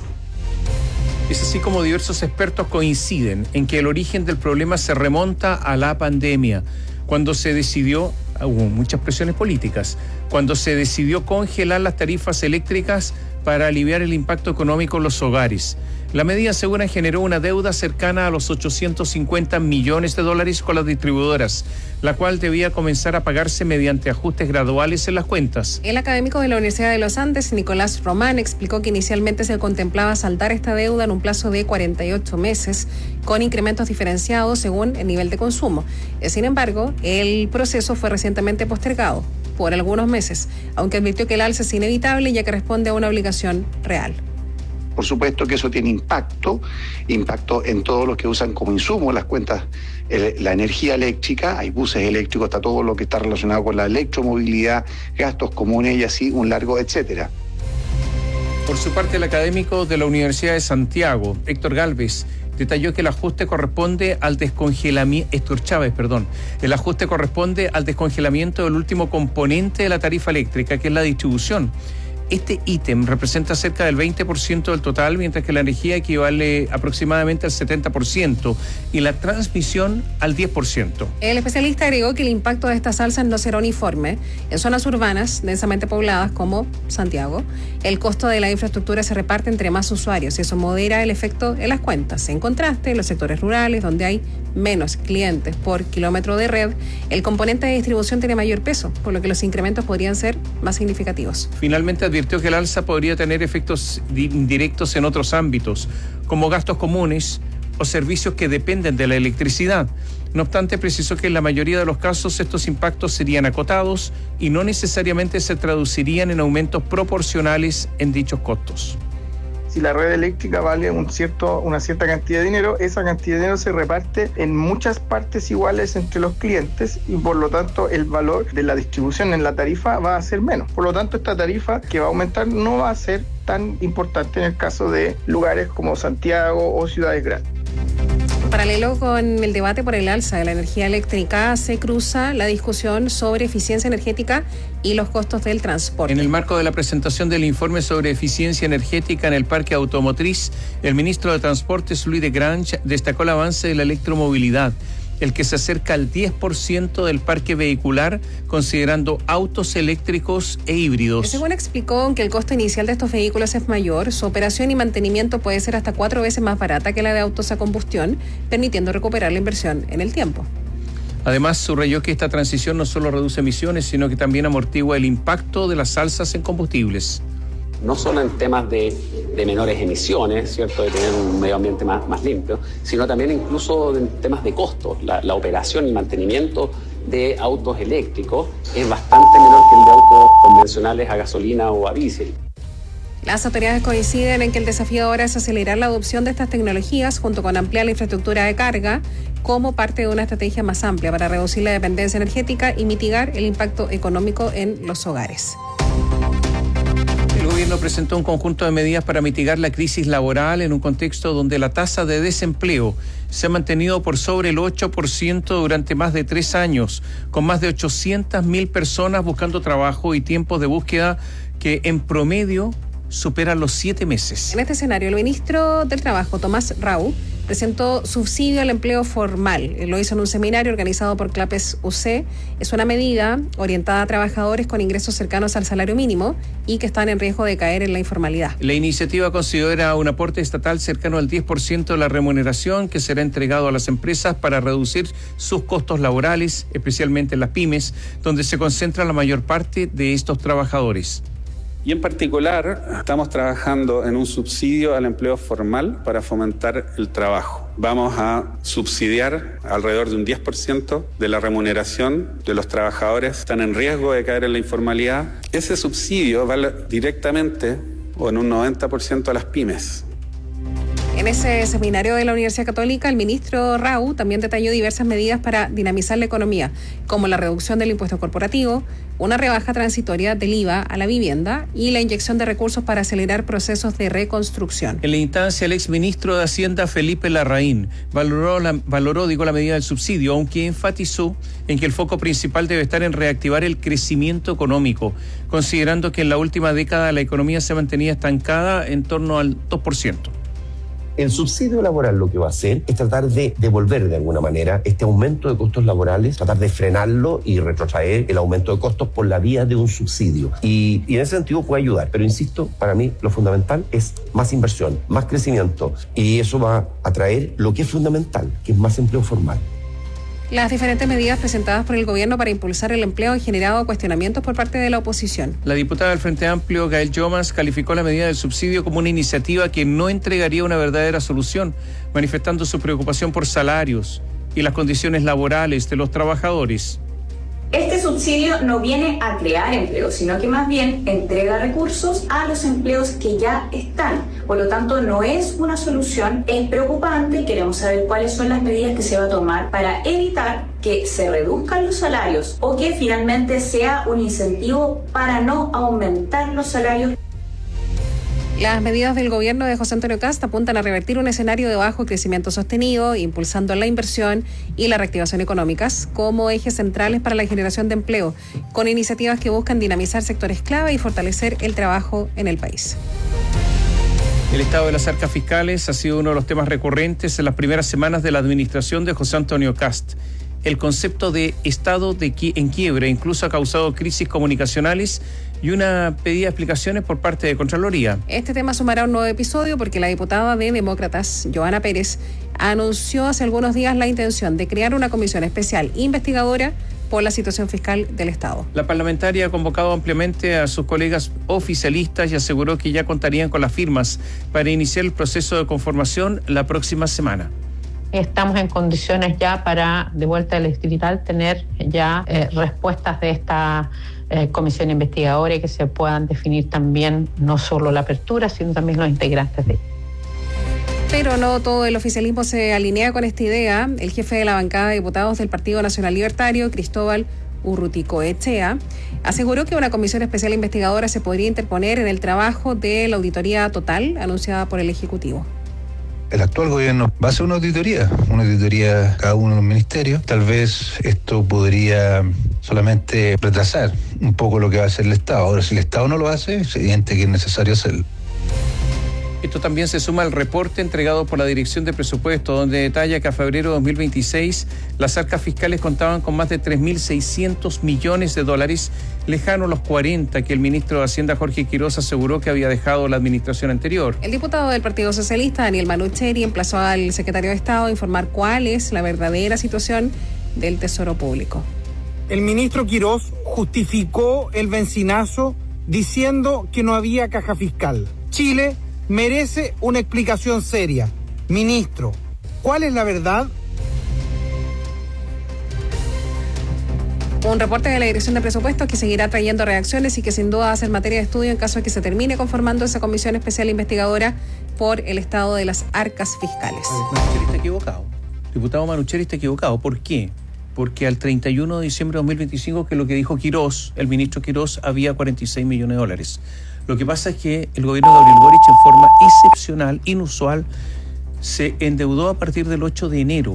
S8: Es así como diversos expertos coinciden en que el origen del problema se remonta a la pandemia, cuando se decidió, hubo muchas presiones políticas, cuando se decidió congelar las tarifas eléctricas para aliviar el impacto económico en los hogares. La medida, aseguran, generó una deuda cercana a los ochocientos cincuenta millones de dólares con las distribuidoras, la cual debía comenzar a pagarse mediante ajustes graduales en las cuentas.
S1: El académico de la Universidad de los Andes, Nicolás Román, explicó que inicialmente se contemplaba saldar esta deuda en un plazo de cuarenta y ocho meses, con incrementos diferenciados según el nivel de consumo. Sin embargo, el proceso fue recientemente postergado por algunos meses, aunque advirtió que el alza es inevitable ya que responde a una obligación real.
S9: Por supuesto que eso tiene impacto, impacto en todos los que usan como insumo las cuentas, el, la energía eléctrica, hay buses eléctricos, está todo lo que está relacionado con la electromovilidad, gastos comunes y así un largo etcétera.
S8: Por su parte, el académico de la Universidad de Santiago, Héctor Gálvez, detalló que el ajuste corresponde al descongelamiento, Héctor Chávez, perdón, el ajuste corresponde al descongelamiento del último componente de la tarifa eléctrica, que es la distribución. Este ítem representa cerca del veinte por ciento del total, mientras que la energía equivale aproximadamente al setenta por ciento y la transmisión al diez por ciento.
S1: El especialista agregó que el impacto de estas alzas no será uniforme. En zonas urbanas densamente pobladas como Santiago, el costo de la infraestructura se reparte entre más usuarios y eso modera el efecto en las cuentas. En contraste, en los sectores rurales, donde hay menos clientes por kilómetro de red, el componente de distribución tiene mayor peso, por lo que los incrementos podrían ser más significativos.
S8: Finalmente, advirtió que el alza podría tener efectos indirectos en otros ámbitos, como gastos comunes o servicios que dependen de la electricidad. No obstante, precisó que en la mayoría de los casos estos impactos serían acotados y no necesariamente se traducirían en aumentos proporcionales en dichos costos.
S13: Si la red eléctrica vale un cierto, una cierta cantidad de dinero, esa cantidad de dinero se reparte en muchas partes iguales entre los clientes y por lo tanto el valor de la distribución en la tarifa va a ser menos. Por lo tanto, esta tarifa que va a aumentar no va a ser tan importante en el caso de lugares como Santiago o ciudades grandes.
S1: Paralelo con el debate por el alza de la energía eléctrica, se cruza la discusión sobre eficiencia energética y los costos del transporte.
S8: En el marco de la presentación del informe sobre eficiencia energética en el parque automotriz, el ministro de Transportes, Louis de Grange, destacó el avance de la electromovilidad, el que se acerca al diez por ciento del parque vehicular, considerando autos eléctricos e híbridos.
S1: Según explicó, aunque el costo inicial de estos vehículos es mayor, su operación y mantenimiento puede ser hasta cuatro veces más barata que la de autos a combustión, permitiendo recuperar la inversión en el tiempo.
S8: Además, subrayó que esta transición no solo reduce emisiones, sino que también amortigua el impacto de las alzas en combustibles.
S14: No solo en temas de, de menores emisiones, ¿cierto?, de tener un medio ambiente más, más limpio, sino también incluso en temas de costos. La, la operación y mantenimiento de autos eléctricos es bastante menor que el de autos convencionales a gasolina o a diésel.
S1: Las autoridades coinciden en que el desafío ahora es acelerar la adopción de estas tecnologías junto con ampliar la infraestructura de carga como parte de una estrategia más amplia para reducir la dependencia energética y mitigar el impacto económico en los hogares.
S8: El gobierno presentó un conjunto de medidas para mitigar la crisis laboral en un contexto donde la tasa de desempleo se ha mantenido por sobre el ocho por ciento durante más de tres años, con más de ochocientas mil personas buscando trabajo y tiempos de búsqueda que en promedio superan los siete meses.
S1: En este escenario, el ministro del Trabajo, Tomás Rau, presentó subsidio al empleo formal. Lo hizo en un seminario organizado por CLAPES U C. Es una medida orientada a trabajadores con ingresos cercanos al salario mínimo y que están en riesgo de caer en la informalidad.
S8: La iniciativa considera un aporte estatal cercano al diez por ciento de la remuneración que será entregado a las empresas para reducir sus costos laborales, especialmente en las pymes, donde se concentra la mayor parte de estos trabajadores.
S15: Y en particular, estamos trabajando en un subsidio al empleo formal para fomentar el trabajo. Vamos a subsidiar alrededor de un diez por ciento de la remuneración de los trabajadores que están en riesgo de caer en la informalidad. Ese subsidio va directamente o en un noventa por ciento a las pymes.
S1: En ese seminario de la Universidad Católica, el ministro Rau también detalló diversas medidas para dinamizar la economía, como la reducción del impuesto corporativo, una rebaja transitoria del I V A a la vivienda y la inyección de recursos para acelerar procesos de reconstrucción.
S8: En la instancia, el exministro de Hacienda, Felipe Larraín, valoró, la, valoró digo, la medida del subsidio, aunque enfatizó en que el foco principal debe estar en reactivar el crecimiento económico, considerando que en la última década la economía se mantenía estancada en torno al dos por ciento.
S16: El subsidio laboral lo que va a hacer es tratar de devolver de alguna manera este aumento de costos laborales, tratar de frenarlo y retrotraer el aumento de costos por la vía de un subsidio. Y, y en ese sentido puede ayudar. Pero insisto, para mí lo fundamental es más inversión, más crecimiento. Y eso va a traer lo que es fundamental, que es más empleo formal.
S1: Las diferentes medidas presentadas por el gobierno para impulsar el empleo han generado cuestionamientos por parte de la oposición.
S8: La diputada del Frente Amplio, Gael Yomas, calificó la medida del subsidio como una iniciativa que no entregaría una verdadera solución, manifestando su preocupación por salarios y las condiciones laborales de los trabajadores.
S17: Este subsidio no viene a crear empleos, sino que más bien entrega recursos a los empleos que ya están. Por lo tanto, no es una solución, es preocupante y queremos saber cuáles son las medidas que se va a tomar para evitar que se reduzcan los salarios o que finalmente sea un incentivo para no aumentar los salarios.
S1: Las medidas del gobierno de José Antonio Kast apuntan a revertir un escenario de bajo crecimiento sostenido, impulsando la inversión y la reactivación económicas como ejes centrales para la generación de empleo, con iniciativas que buscan dinamizar sectores clave y fortalecer el trabajo en el país.
S8: El estado de las arcas fiscales ha sido uno de los temas recurrentes en las primeras semanas de la administración de José Antonio Kast. El concepto de estado de qui- en quiebre incluso ha causado crisis comunicacionales y una pedida de explicaciones por parte de Contraloría.
S1: Este tema sumará un nuevo episodio porque la diputada de Demócratas, Joana Pérez, anunció hace algunos días la intención de crear una comisión especial investigadora por la situación fiscal del Estado.
S8: La parlamentaria ha convocado ampliamente a sus colegas oficialistas y aseguró que ya contarían con las firmas para iniciar el proceso de conformación la próxima semana.
S18: Estamos en condiciones ya para, de vuelta al distrital, tener ya eh, respuestas de esta eh, comisión investigadora y que se puedan definir también no solo la apertura, sino también los integrantes de ella.
S1: Pero no todo el oficialismo se alinea con esta idea. El jefe de la bancada de diputados del Partido Nacional Libertario, Cristóbal Urruticoechea, aseguró que una comisión especial investigadora se podría interponer en el trabajo de la auditoría total anunciada por el Ejecutivo.
S19: El actual gobierno va a hacer una auditoría, una auditoría cada uno de los ministerios. Tal vez esto podría solamente retrasar un poco lo que va a hacer el Estado. Ahora, si el Estado no lo hace, es evidente que es necesario hacerlo.
S8: Esto también se suma al reporte entregado por la Dirección de Presupuesto, donde detalla que a febrero de dos mil veintiséis las arcas fiscales contaban con más de tres mil seiscientos millones de dólares, lejano a los cuarenta que el ministro de Hacienda, Jorge Quiroz, aseguró que había dejado la administración anterior.
S1: El diputado del Partido Socialista, Daniel Manucheri, emplazó al secretario de Estado a informar cuál es la verdadera situación del Tesoro Público.
S26: El ministro Quiroz justificó el bencinazo diciendo que no había caja fiscal. Chile merece una explicación seria. Ministro, ¿cuál es la verdad?
S1: Un reporte de la Dirección de Presupuestos que seguirá trayendo reacciones y que sin duda va a ser materia de estudio en caso de que se termine conformando esa comisión especial investigadora por el estado de las arcas fiscales.
S8: Manucheri está equivocado. Diputado Manucheri está equivocado. ¿Por qué? Porque al treinta y uno de diciembre de dos mil veinticinco, que es lo que dijo Quirós, el ministro Quirós, había cuarenta y seis millones de dólares. Lo que pasa es que el gobierno de Gabriel Boric, en forma excepcional, inusual, se endeudó a partir del ocho de enero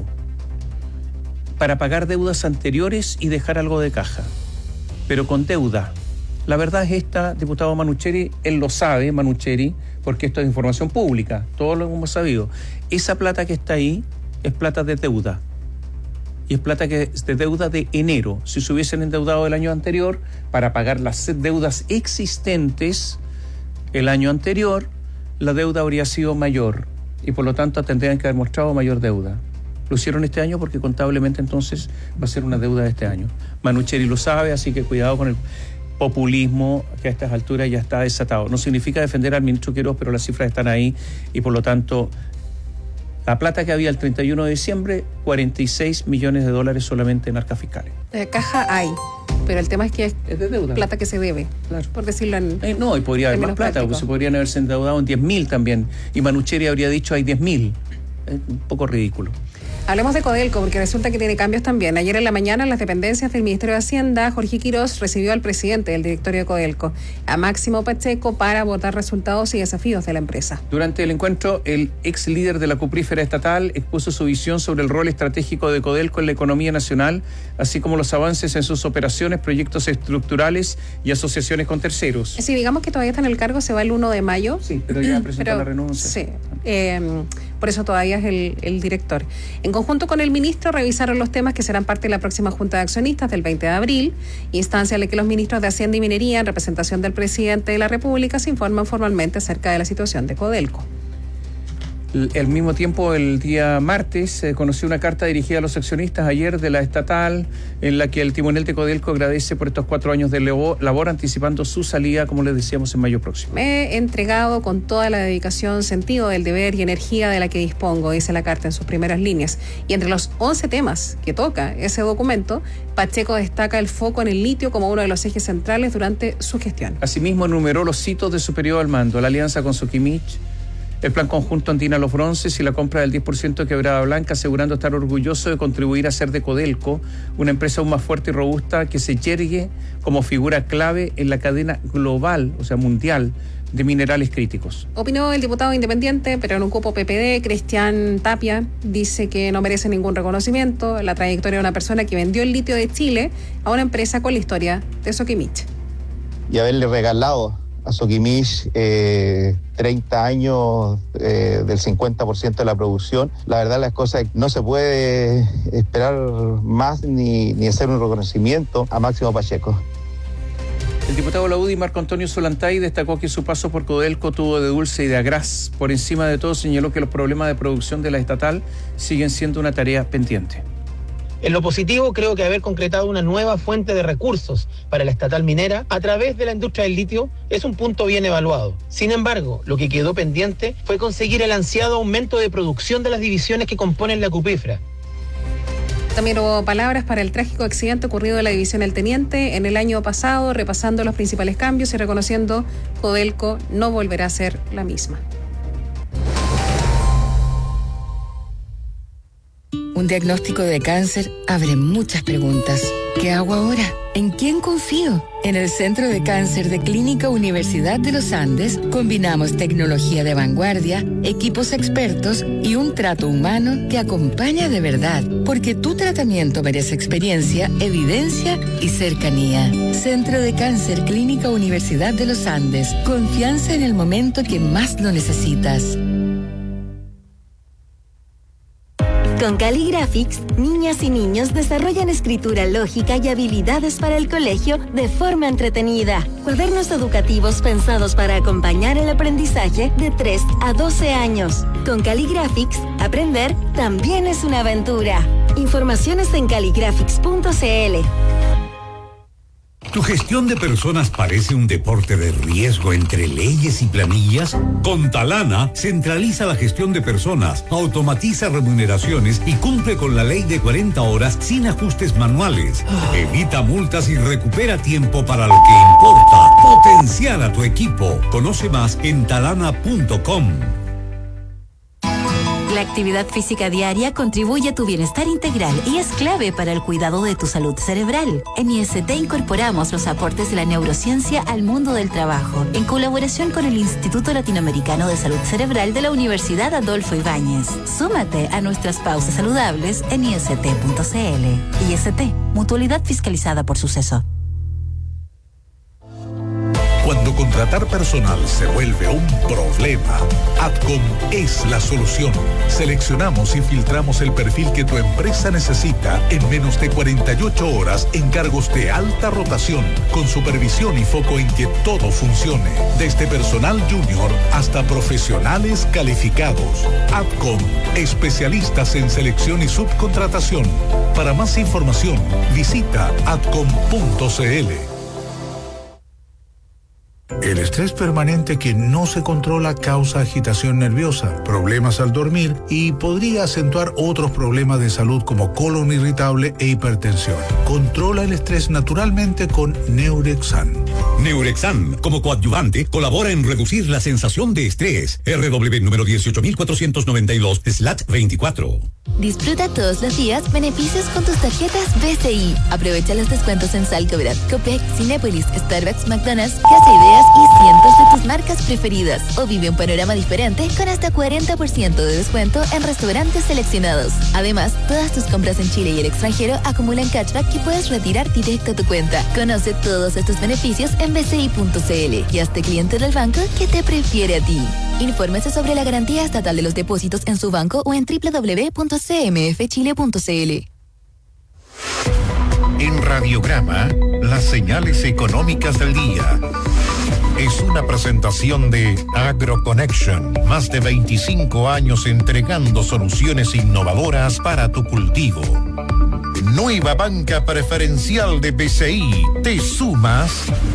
S8: para pagar deudas anteriores y dejar algo de caja, pero con deuda. La verdad es esta, diputado Manucheri, él lo sabe, Manucheri, porque esto es información pública, todos lo hemos sabido. Esa plata que está ahí es plata de deuda. Y es plata que es de deuda de enero. Si se hubiesen endeudado el año anterior para pagar las deudas existentes el año anterior, la deuda habría sido mayor y por lo tanto tendrían que haber mostrado mayor deuda. Lo hicieron este año porque contablemente entonces va a ser una deuda de este año. Manucheri lo sabe, así que cuidado con el populismo que a estas alturas ya está desatado. No significa defender al ministro Quirós, pero las cifras están ahí y por lo tanto la plata que había el treinta y uno de diciembre, cuarenta y seis millones de dólares solamente en arcas fiscales.
S1: De caja hay, pero el tema es que es,
S8: es de deuda.
S1: Plata que se debe, claro. Por decirlo en
S8: eh, No, y podría haber más plata, porque se podrían haberse endeudado en diez mil también, y Manucheri habría dicho hay diez mil. Es un poco ridículo.
S1: Hablemos de Codelco, porque resulta que tiene cambios también. Ayer en la mañana, en las dependencias del Ministerio de Hacienda, Jorge Quirós recibió al presidente del directorio de Codelco, a Máximo Pacheco, para abordar resultados y desafíos de la empresa.
S8: Durante el encuentro, el ex líder de la cuprífera estatal expuso su visión sobre el rol estratégico de Codelco en la economía nacional, así como los avances en sus operaciones, proyectos estructurales y asociaciones con terceros.
S1: Si digamos que todavía está en el cargo, se va el uno de mayo.
S8: Sí, pero ya presentó pero, la renuncia.
S1: Sí, eh, por eso todavía es el, el director. En conjunto con el ministro, revisaron los temas que serán parte de la próxima Junta de Accionistas del veinte de abril, instancia en la que los ministros de Hacienda y Minería, en representación del presidente de la República, se informan formalmente acerca de la situación de Codelco.
S8: Al mismo tiempo, el día martes se conoció una carta dirigida a los accionistas ayer de la estatal, en la que el timonel de Codelco agradece por estos cuatro años de labor, anticipando su salida, como les decíamos, en mayo próximo.
S1: Me he entregado con toda la dedicación, sentido del deber y energía de la que dispongo, dice la carta en sus primeras líneas. Y entre los once temas que toca ese documento, Pacheco destaca el foco en el litio como uno de los ejes centrales durante su gestión.
S8: Asimismo, enumeró los hitos de su periodo al mando: la alianza con Soquimich, el plan conjunto Andina Los Bronces y la compra del diez por ciento de Quebrada Blanca, asegurando estar orgulloso de contribuir a hacer de Codelco una empresa aún más fuerte y robusta que se yergue como figura clave en la cadena global, o sea, mundial, de minerales críticos.
S1: Opinó el diputado independiente, pero en un cupo P P D, Cristian Tapia, dice que no merece ningún reconocimiento la trayectoria de una persona que vendió el litio de Chile a una empresa con la historia de Soquimich.
S3: Y haberle regalado a Soquimich eh, treinta años eh, del cincuenta por ciento de la producción. La verdad, las cosas no se puede esperar más ni, ni hacer un reconocimiento a Máximo Pacheco.
S8: El diputado de la U D I, Marco Antonio Solantay, destacó que su paso por Codelco tuvo de dulce y de agraz. Por encima de todo, señaló que los problemas de producción de la estatal siguen siendo una tarea pendiente.
S11: En lo positivo, creo que haber concretado una nueva fuente de recursos para la estatal minera a través de la industria del litio es un punto bien evaluado. Sin embargo, lo que quedó pendiente fue conseguir el ansiado aumento de producción de las divisiones que componen la cuprífera.
S1: También hubo palabras para el trágico accidente ocurrido en la división El Teniente en el año pasado, repasando los principales cambios y reconociendo Codelco no volverá a ser la misma.
S20: Un diagnóstico de cáncer abre muchas preguntas. ¿Qué hago ahora? ¿En quién confío? En el Centro de Cáncer de Clínica Universidad de los Andes combinamos tecnología de vanguardia, equipos expertos y un trato humano que acompaña de verdad, porque tu tratamiento merece experiencia, evidencia y cercanía. Centro de Cáncer Clínica Universidad de los Andes. Confianza en el momento que más lo necesitas.
S2: Con Caligraphics, niñas y niños desarrollan escritura lógica y habilidades para el colegio de forma entretenida. Cuadernos educativos pensados para acompañar el aprendizaje de tres a doce años. Con Caligraphics, aprender también es una aventura. Informaciones en caligraphics punto c l.
S5: ¿Tu gestión de personas parece un deporte de riesgo entre leyes y planillas? Con Talana, centraliza la gestión de personas, automatiza remuneraciones y cumple con la ley de cuarenta horas sin ajustes manuales. Evita multas y recupera tiempo para lo que importa. Potenciar a tu equipo. Conoce más en talana punto com.
S10: La actividad física diaria contribuye a tu bienestar integral y es clave para el cuidado de tu salud cerebral. En I S T incorporamos los aportes de la neurociencia al mundo del trabajo, en colaboración con el Instituto Latinoamericano de Salud Cerebral de la Universidad Adolfo Ibáñez. Súmate a nuestras pausas saludables en I S T punto C L. I S T, mutualidad fiscalizada por Suceso.
S5: Cuando contratar personal se vuelve un problema, Adcom es la solución. Seleccionamos y filtramos el perfil que tu empresa necesita en menos de cuarenta y ocho horas en cargos de alta rotación, con supervisión y foco en que todo funcione, desde personal junior hasta profesionales calificados. Adcom, especialistas en selección y subcontratación. Para más información, visita adcom punto c l.
S12: El estrés permanente que no se controla causa agitación nerviosa, problemas al dormir y podría acentuar otros problemas de salud como colon irritable e hipertensión. Controla el estrés naturalmente con Neurexan.
S5: Neurexan, como coadyuvante, colabora en reducir la sensación de estrés. R W número dieciocho mil cuatrocientos noventa y dos slash veinticuatro.
S2: Disfruta todos los días beneficios con tus tarjetas B C I. Aprovecha los descuentos en Salcobrat, Copec, Cinépolis, Starbucks, McDonald's, Casa Ideas y cientos de tus marcas preferidas. O vive un panorama diferente con hasta cuarenta por ciento de descuento en restaurantes seleccionados. Además, todas tus compras en Chile y el extranjero acumulan cashback que puedes retirar directo a tu cuenta. Conoce todos estos beneficios en b c i punto c l y hazte cliente del banco que te prefiere a ti. Infórmese sobre la garantía estatal de los depósitos en su banco o en w w w punto c m f chile punto c l.
S5: En Radiograma, las señales económicas del día. Es una presentación de AgroConnection. Más de veinticinco años entregando soluciones innovadoras para tu cultivo. Nueva banca preferencial de B C I. ¿Te sumas?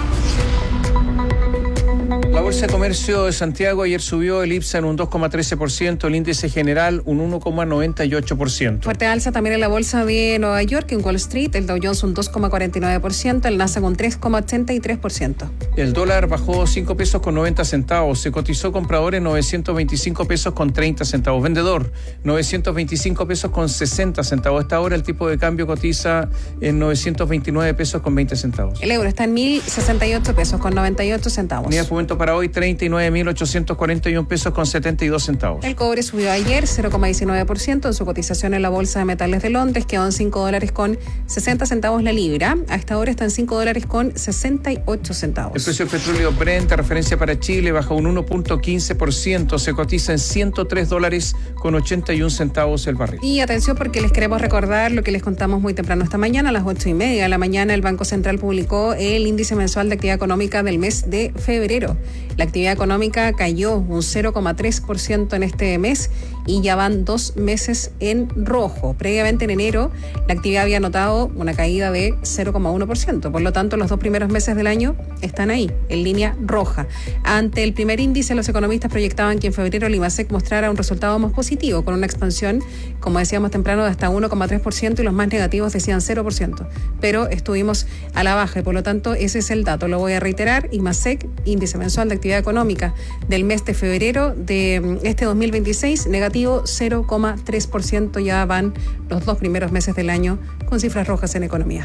S8: La Bolsa de Comercio de Santiago ayer subió, el IPSA en un dos coma trece por ciento, el índice general un uno coma noventa y ocho por ciento.
S1: Fuerte alza también en la Bolsa de Nueva York, en Wall Street, el Dow Jones un dos coma cuarenta y nueve por ciento, el Nasdaq un tres coma ochenta y tres por ciento.
S8: El dólar bajó cinco pesos con noventa centavos, se cotizó comprador en novecientos veinticinco pesos con treinta centavos, vendedor novecientos veinticinco pesos con sesenta centavos. Hasta ahora el tipo de cambio cotiza en novecientos veintinueve pesos con veinte centavos.
S1: El euro está en mil sesenta y ocho pesos con noventa y ocho centavos.
S8: Unidad de fomento para hoy treinta y nueve mil ochocientos cuarenta y uno pesos con setenta y dos centavos.
S1: El cobre subió ayer cero coma diecinueve por ciento en su cotización en la Bolsa de Metales de Londres, quedó en cinco dólares con sesenta centavos la libra. A esta hora está en cinco dólares con sesenta y ocho centavos.
S8: El precio del petróleo Brent, referencia para Chile, baja un uno punto quince por ciento, se cotiza en ciento tres dólares con ochenta y un centavos el barril.
S1: Y atención, porque les queremos recordar lo que les contamos muy temprano esta mañana, a las ocho y media de la mañana, el Banco Central publicó el índice mensual de actividad económica del mes de febrero. La actividad económica cayó un cero coma tres por ciento en este mes y ya van dos meses en rojo. Previamente en enero la actividad había notado una caída de cero coma uno por ciento. Por lo tanto, los dos primeros meses del año están ahí, en línea roja. Ante el primer índice, los economistas proyectaban que en febrero el IMASEC mostrara un resultado más positivo, con una expansión, como decíamos temprano, de hasta uno coma tres por ciento y los más negativos decían cero por ciento. Pero estuvimos a la baja y por lo tanto ese es el dato. Lo voy a reiterar: IMASEC, índice mensual de actividad económica del mes de febrero de este dos mil veintiséis, negativo cero coma tres por ciento. Ya van los dos primeros meses del año con cifras rojas en economía.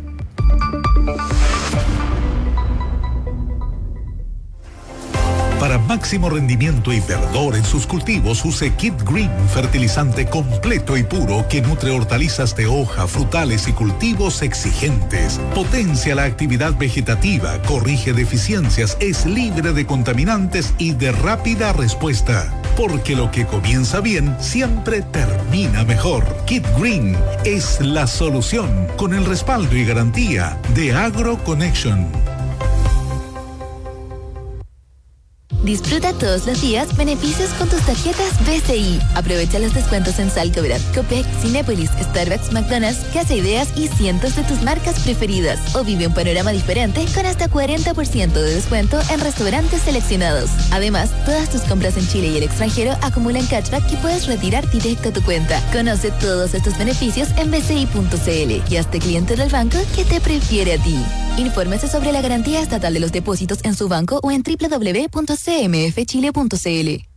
S5: Para máximo rendimiento y verdor en sus cultivos, use Kit Green, fertilizante completo y puro que nutre hortalizas de hoja, frutales y cultivos exigentes. Potencia la actividad vegetativa, corrige deficiencias, es libre de contaminantes y de rápida respuesta. Porque lo que comienza bien siempre termina mejor. Kit Green es la solución, con el respaldo y garantía de AgroConnection.
S2: Disfruta todos los días beneficios con tus tarjetas B C I. Aprovecha los descuentos en Salcobrat, Copec, Cinépolis, Starbucks, McDonald's, Casa Ideas y cientos de tus marcas preferidas. O vive un panorama diferente con hasta cuarenta por ciento de descuento en restaurantes seleccionados. Además, todas tus compras en Chile y el extranjero acumulan cashback que puedes retirar directo a tu cuenta. Conoce todos estos beneficios en b c i punto c l y hazte cliente del banco que te prefiere a ti. Infórmese sobre la garantía estatal de los depósitos en su banco o en w w w punto c m f chile punto c l.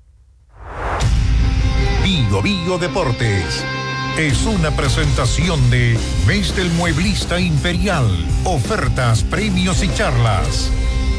S5: Bio Bio Deportes es una presentación de Mes del Mueblista Imperial. Ofertas, premios y charlas.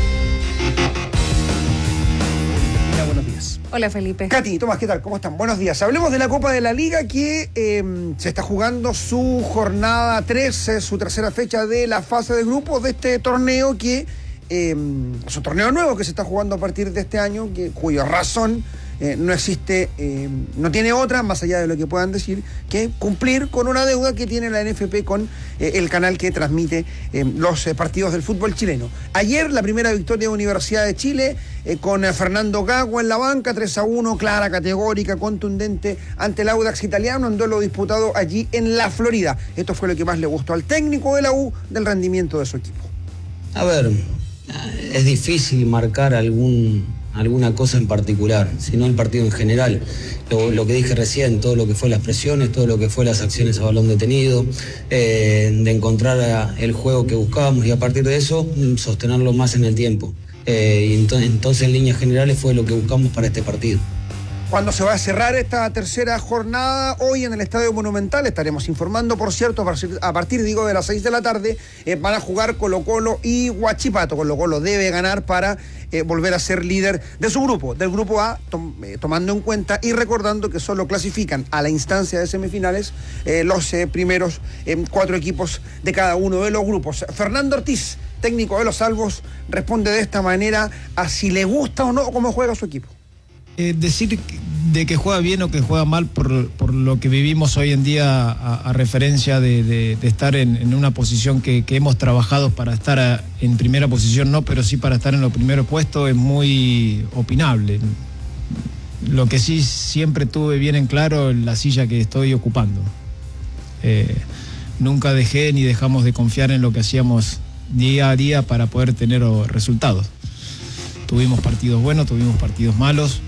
S8: Hola, buenos días.
S1: Hola, Felipe.
S7: Katy, Tomás, ¿qué tal? ¿Cómo están? Buenos días. Hablemos de la Copa de la Liga que eh, se está jugando su jornada trece, su tercera fecha de la fase de grupos de este torneo que eh, es un torneo nuevo que se está jugando a partir de este año, que, cuya razón eh, no existe, eh, no tiene otra, más allá de lo que puedan decir, que cumplir con una deuda que tiene la N F P con eh, el canal que transmite eh, los eh, partidos del fútbol chileno. Ayer la primera victoria de Universidad de Chile eh, con eh, Fernando Gago en la banca, tres a uno, clara, categórica, contundente ante el Audax italiano, en duelo disputado allí en la Florida. Esto fue lo que más le gustó al técnico de la U del rendimiento de su equipo.
S21: A ver, es difícil marcar algún alguna cosa en particular, sino el partido en general. Lo, lo que dije recién, todo lo que fue las presiones, todo lo que fue las acciones a balón detenido, eh, de encontrar el juego que buscábamos y a partir de eso sostenerlo más en el tiempo. Eh, y entonces, entonces en líneas generales fue lo que buscamos para este partido.
S7: Cuando se va a cerrar esta tercera jornada, hoy en el Estadio Monumental, estaremos informando, por cierto, a partir, digo, de las seis de la tarde, eh, van a jugar Colo-Colo y Huachipato. Colo-Colo debe ganar para eh, volver a ser líder de su grupo, del grupo A, tom, eh, tomando en cuenta y recordando que solo clasifican a la instancia de semifinales eh, los eh, primeros eh, cuatro equipos de cada uno de los grupos. Fernando Ortiz, técnico de los Salvos, responde de esta manera a si le gusta o no cómo juega su equipo.
S22: Eh, decir de que juega bien o que juega mal por, por lo que vivimos hoy en día a, a referencia de, de, de estar en, en una posición que, que hemos trabajado para estar a, en primera posición, no, pero sí para estar en los primeros puestos, es muy opinable. Lo que sí siempre tuve bien en claro la silla que estoy ocupando. Eh, nunca dejé ni dejamos de confiar en lo que hacíamos día a día para poder tener resultados. Tuvimos partidos buenos, tuvimos partidos malos.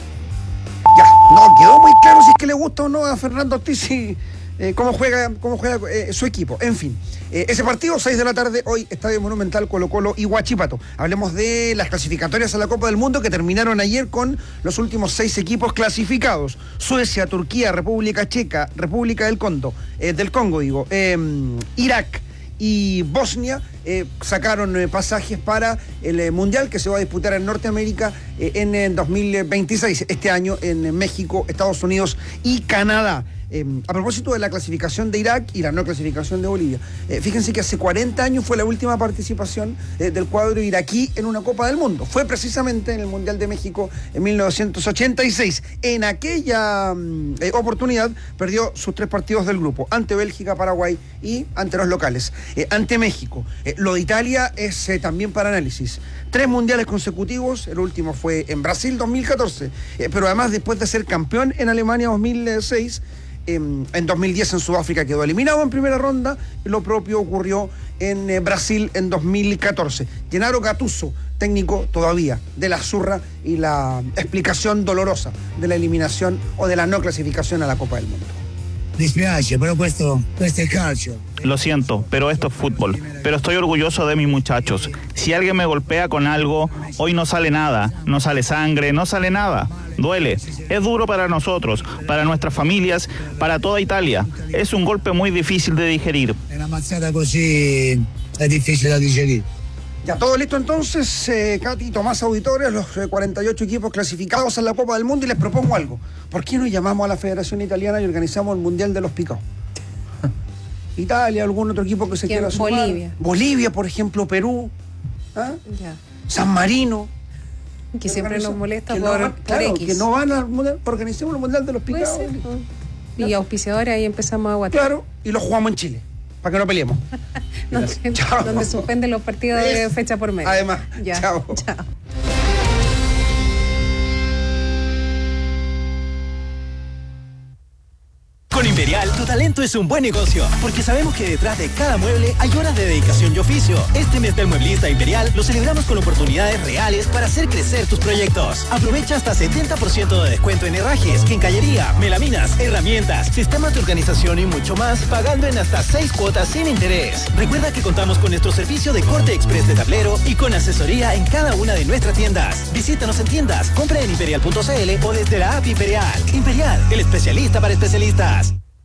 S7: Ya, no quedó muy claro si es que le gusta o no a Fernando Ortiz y, eh, cómo juega, cómo juega eh, su equipo. En fin, eh, ese partido, seis de la tarde, hoy, Estadio Monumental, Colo-Colo y Huachipato. Hablemos de las clasificatorias a la Copa del Mundo que terminaron ayer con los últimos seis equipos clasificados. Suecia, Turquía, República Checa, República del Congo, eh, del Congo, digo, eh, Irak y Bosnia eh, sacaron eh, pasajes para el eh, Mundial que se va a disputar en Norteamérica eh, en, en dos mil veintiséis, este año en México, Estados Unidos y Canadá. Eh, a propósito de la clasificación de Irak y la no clasificación de Bolivia, eh, fíjense que hace cuarenta años fue la última participación eh, del cuadro iraquí en una Copa del Mundo. Fue precisamente en el Mundial de México en mil novecientos ochenta y seis. En aquella eh, oportunidad perdió sus tres partidos del grupo, ante Bélgica, Paraguay y ante los locales, eh, ante México. Eh, lo de Italia es eh, también para análisis. Tres mundiales consecutivos, el último fue en Brasil dos mil catorce, eh, pero además después de ser campeón en Alemania dos mil seis, En, en dos mil diez en Sudáfrica quedó eliminado en primera ronda. Lo propio ocurrió en eh, Brasil en dos mil catorce. Gennaro Gattuso, técnico todavía de la Azzurra, y la explicación dolorosa de la eliminación o de la no clasificación a la Copa del Mundo.
S23: Dispiace, pero questo, questo è calcio.
S24: Lo siento, pero esto es fútbol. Pero estoy orgulloso de mis muchachos. Si alguien me golpea con algo, hoy no sale nada, no sale sangre, no sale nada. Duele, es duro para nosotros, para nuestras familias, para toda Italia. Es un golpe muy difícil de digerir.
S23: Una mazzata così è difficile da digerir.
S7: Ya, todo listo entonces, eh, Katy, Tomás, auditores, los eh, cuarenta y ocho equipos clasificados a la Copa del Mundo, y les propongo algo. ¿Por qué no llamamos a la Federación Italiana y organizamos el Mundial de los Picados? Italia, algún otro equipo que se quiera sumar.
S1: Bolivia.
S7: Bolivia, por ejemplo, Perú, ¿ah?
S1: Ya.
S7: San Marino.
S1: Que siempre nos molesta
S7: que
S1: por,
S7: no van,
S1: por
S7: claro,
S1: X.
S7: que no van al Mundial, organicemos el Mundial de los Picados.
S1: Puede ser, ¿no? Y auspiciadores ahí empezamos a guatar.
S7: Claro, y lo jugamos en Chile, para que no peleemos.
S1: donde, donde suspenden los partidos de fecha por medio.
S7: Además,
S1: ya.
S7: chao.
S1: Chao.
S4: Con Imperial, tu talento es un buen negocio, porque sabemos que detrás de cada mueble hay horas de dedicación y oficio. Este mes del mueblista Imperial lo celebramos con oportunidades reales para hacer crecer tus proyectos. Aprovecha hasta setenta por ciento de descuento en herrajes, quincallería, melaminas, herramientas, sistemas de organización y mucho más, pagando en hasta seis cuotas sin interés. Recuerda que contamos con nuestro servicio de corte express de tablero y con asesoría en cada una de nuestras tiendas. Visítanos en tiendas, compra en imperial punto c l o desde la app Imperial. Imperial, el especialista para especialistas.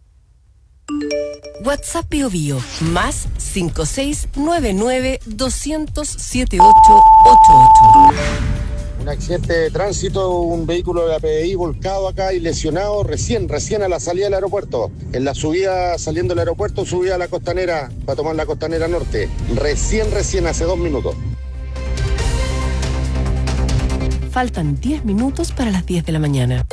S6: WhatsApp Bio Bio, más cinco seis nueve nueve dos cero cero siete ocho ocho ocho.
S9: Un accidente de tránsito, un vehículo de la P D I volcado acá y lesionado recién, recién a la salida del aeropuerto. En la subida, saliendo del aeropuerto, subida a la costanera, para tomar la costanera norte. Recién, recién, hace dos minutos.
S6: Faltan diez minutos para las diez de la mañana.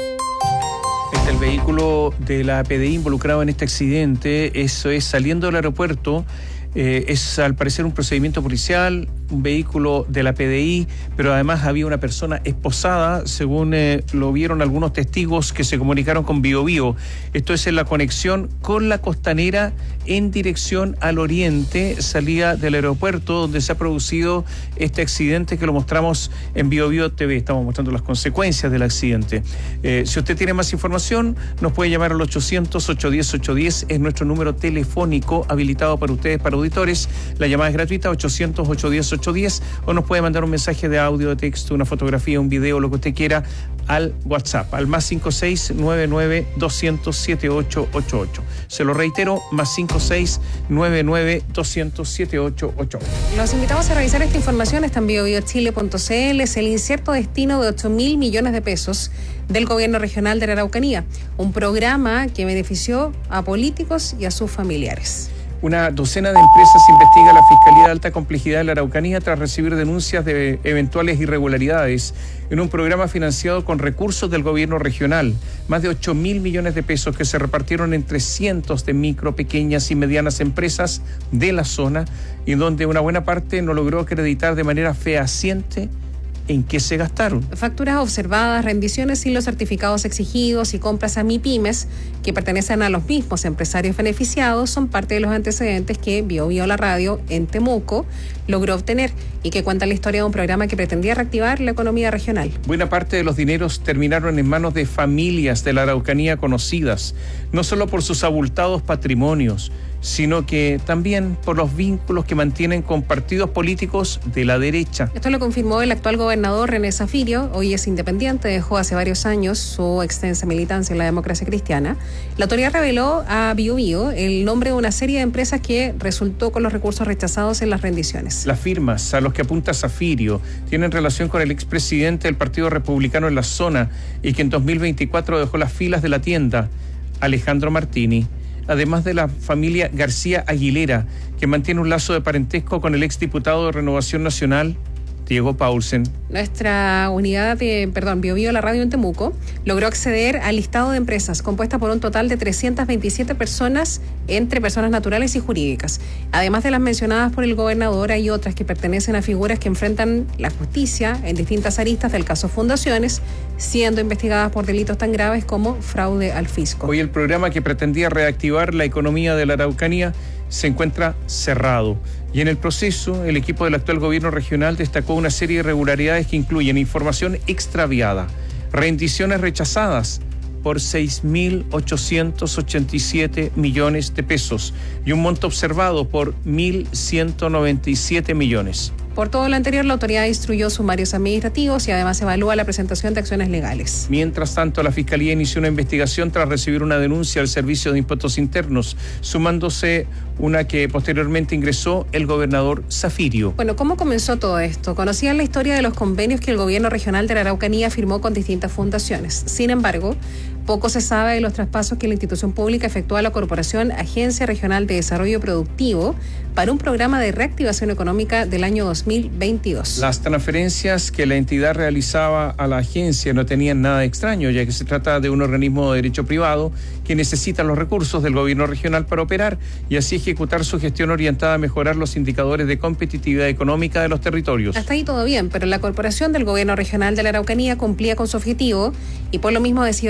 S8: El vehículo de la P D I involucrado en este accidente, eso es saliendo del aeropuerto, eh, es al parecer un procedimiento policial, un vehículo de la P D I, pero además había una persona esposada, según eh, lo vieron algunos testigos que se comunicaron con Bio Bio. Esto es en la conexión con la costanera en dirección al oriente, salida del aeropuerto donde se ha producido este accidente que lo mostramos en Bio Bio T V. Estamos mostrando las consecuencias del accidente. Eh, si usted tiene más información, nos puede llamar al ochocientos, ochocientos diez, ochocientos diez, es nuestro número telefónico habilitado para ustedes, para auditores. La llamada es gratuita, ochocientos, ochocientos diez, ochocientos diez, o nos puede mandar un mensaje de audio, de texto, una fotografía, un video, lo que usted quiera, al WhatsApp, al más cinco seis nueve nueve dos cero cero siete ocho ocho ocho. Se lo reitero, más cinco seis nueve nueve dos cero cero siete ocho ocho ocho.
S1: Los invitamos a revisar esta información, está en bio bio chile punto c l. Es el incierto destino de ocho mil millones de pesos del gobierno regional de la Araucanía, un programa que benefició a políticos y a sus familiares.
S8: Una docena de empresas investiga a la Fiscalía de Alta Complejidad de la Araucanía tras recibir denuncias de eventuales irregularidades en un programa financiado con recursos del gobierno regional. Más de ocho mil millones de pesos que se repartieron entre cientos de micro, pequeñas y medianas empresas de la zona, y donde una buena parte no logró acreditar de manera fehaciente en qué se gastaron.
S1: Facturas observadas, rendiciones y los certificados exigidos y compras a MIPYMES que pertenecen a los mismos empresarios beneficiados son parte de los antecedentes que Bio Bio la radio en Temuco logró obtener y que cuentan la historia de un programa que pretendía reactivar la economía regional.
S8: Buena parte de los dineros terminaron en manos de familias de la Araucanía conocidas, no solo por sus abultados patrimonios, sino que también por los vínculos que mantienen con partidos políticos de la derecha.
S1: Esto lo confirmó el actual gobernador René Zafirio, hoy es independiente, dejó hace varios años su extensa militancia en la democracia cristiana. La autoridad reveló a Bio Bio el nombre de una serie de empresas que resultó con los recursos rechazados en las rendiciones.
S8: Las firmas a los que apunta Zafirio tienen relación con el expresidente del Partido Republicano en la zona y que en dos mil veinticuatro dejó las filas de la tienda, Alejandro Martini, además de la familia García Aguilera, que mantiene un lazo de parentesco con el exdiputado de Renovación Nacional, Diego Paulsen.
S1: Nuestra unidad de, perdón, Bio Bio la radio en Temuco logró acceder al listado de empresas compuesta por un total de trescientas veintisiete personas entre personas naturales y jurídicas. Además de las mencionadas por el gobernador, hay otras que pertenecen a figuras que enfrentan la justicia en distintas aristas del caso Fundaciones, siendo investigadas por delitos tan graves como fraude al fisco.
S8: Hoy el programa que pretendía reactivar la economía de la Araucanía se encuentra cerrado. Y en el proceso, el equipo del actual gobierno regional destacó una serie de irregularidades que incluyen información extraviada, rendiciones rechazadas por seis mil ochocientos ochenta y siete millones de pesos y un monto observado por mil ciento noventa y siete millones.
S1: Por todo lo anterior, la autoridad instruyó sumarios administrativos y además evalúa la presentación de acciones legales.
S8: Mientras tanto, la Fiscalía inició una investigación tras recibir una denuncia al Servicio de Impuestos Internos, sumándose una que posteriormente ingresó el gobernador Zafirio.
S1: Bueno, ¿cómo comenzó todo esto? Conocían la historia de los convenios que el gobierno regional de la Araucanía firmó con distintas fundaciones. Sin embargo, poco se sabe de los traspasos que la institución pública efectuó a la Corporación Agencia Regional de Desarrollo Productivo para un programa de reactivación económica del año dos mil veintidós.
S8: Las transferencias que la entidad realizaba a la agencia no tenían nada extraño, ya que se trata de un organismo de derecho privado que necesita los recursos del gobierno regional para operar y así ejecutar su gestión orientada a mejorar los indicadores de competitividad económica de los territorios.
S1: Hasta ahí todo bien, pero la corporación del gobierno regional de la Araucanía cumplía con su objetivo y por lo mismo decidió actuar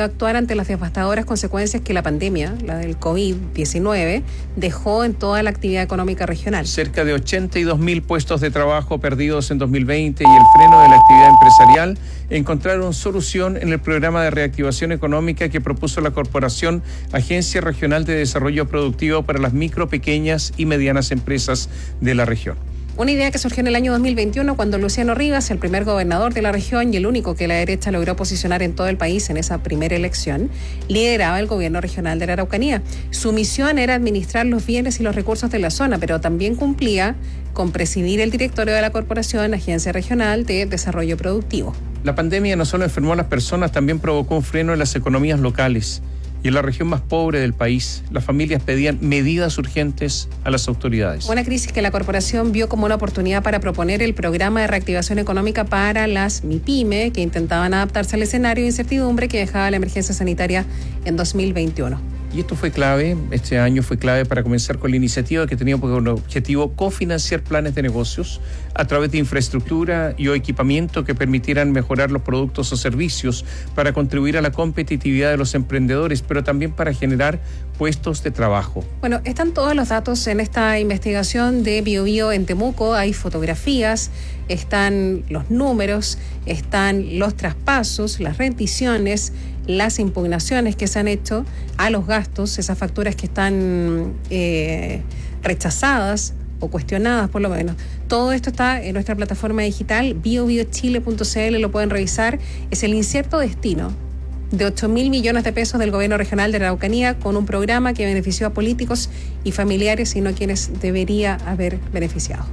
S1: ante las devastadoras consecuencias que la pandemia, la del COVID diecinueve, dejó en toda la actividad económica regional.
S8: Cerca de ochenta y dos mil puestos de trabajo perdidos en dos mil veinte y el freno de la actividad empresarial encontraron solución en el programa de reactivación económica que propuso la Corporación Agencia Regional de Desarrollo Productivo para las micro, pequeñas y medianas empresas de la región.
S1: Una idea que surgió en el año dos mil veintiuno cuando Luciano Rivas, el primer gobernador de la región y el único que la derecha logró posicionar en todo el país en esa primera elección, lideraba el gobierno regional de la Araucanía. Su misión era administrar los bienes y los recursos de la zona, pero también cumplía con presidir el directorio de la Corporación Agencia Regional de Desarrollo Productivo.
S8: La pandemia no solo enfermó a las personas, también provocó un freno en las economías locales. Y en la región más pobre del país, las familias pedían medidas urgentes a las autoridades.
S1: Una crisis que la corporación vio como una oportunidad para proponer el programa de reactivación económica para las MIPYME, que intentaban adaptarse al escenario de incertidumbre que dejaba la emergencia sanitaria en dos mil veintiuno.
S8: Y esto fue clave, este año fue clave para comenzar con la iniciativa que tenía como objetivo cofinanciar planes de negocios a través de infraestructura y o equipamiento que permitieran mejorar los productos o servicios para contribuir a la competitividad de los emprendedores, pero también para generar puestos de trabajo.
S1: Bueno, están todos los datos en esta investigación de BioBio en Temuco, hay fotografías, están los números, están los traspasos, las rendiciones, las impugnaciones que se han hecho a los gastos, esas facturas que están eh, rechazadas o cuestionadas por lo menos. Todo esto está en nuestra plataforma digital, bio bio chile punto c l, lo pueden revisar. Es el incierto destino de ocho mil millones de pesos del gobierno regional de la Araucanía con un programa que benefició a políticos y familiares y no a quienes debería haber beneficiado.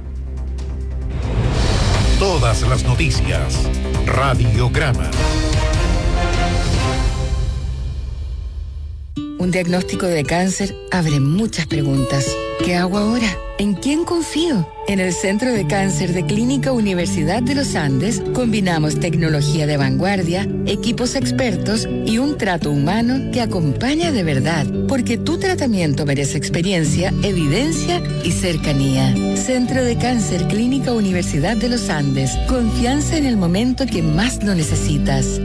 S5: Todas las noticias. Radiograma.
S20: Un diagnóstico de cáncer abre muchas preguntas. ¿Qué hago ahora? ¿En quién confío? En el Centro de Cáncer de Clínica Universidad de los Andes combinamos tecnología de vanguardia, equipos expertos y un trato humano que acompaña de verdad, porque tu tratamiento merece experiencia, evidencia y cercanía. Centro de Cáncer Clínica Universidad de los Andes. Confianza en el momento que más lo necesitas.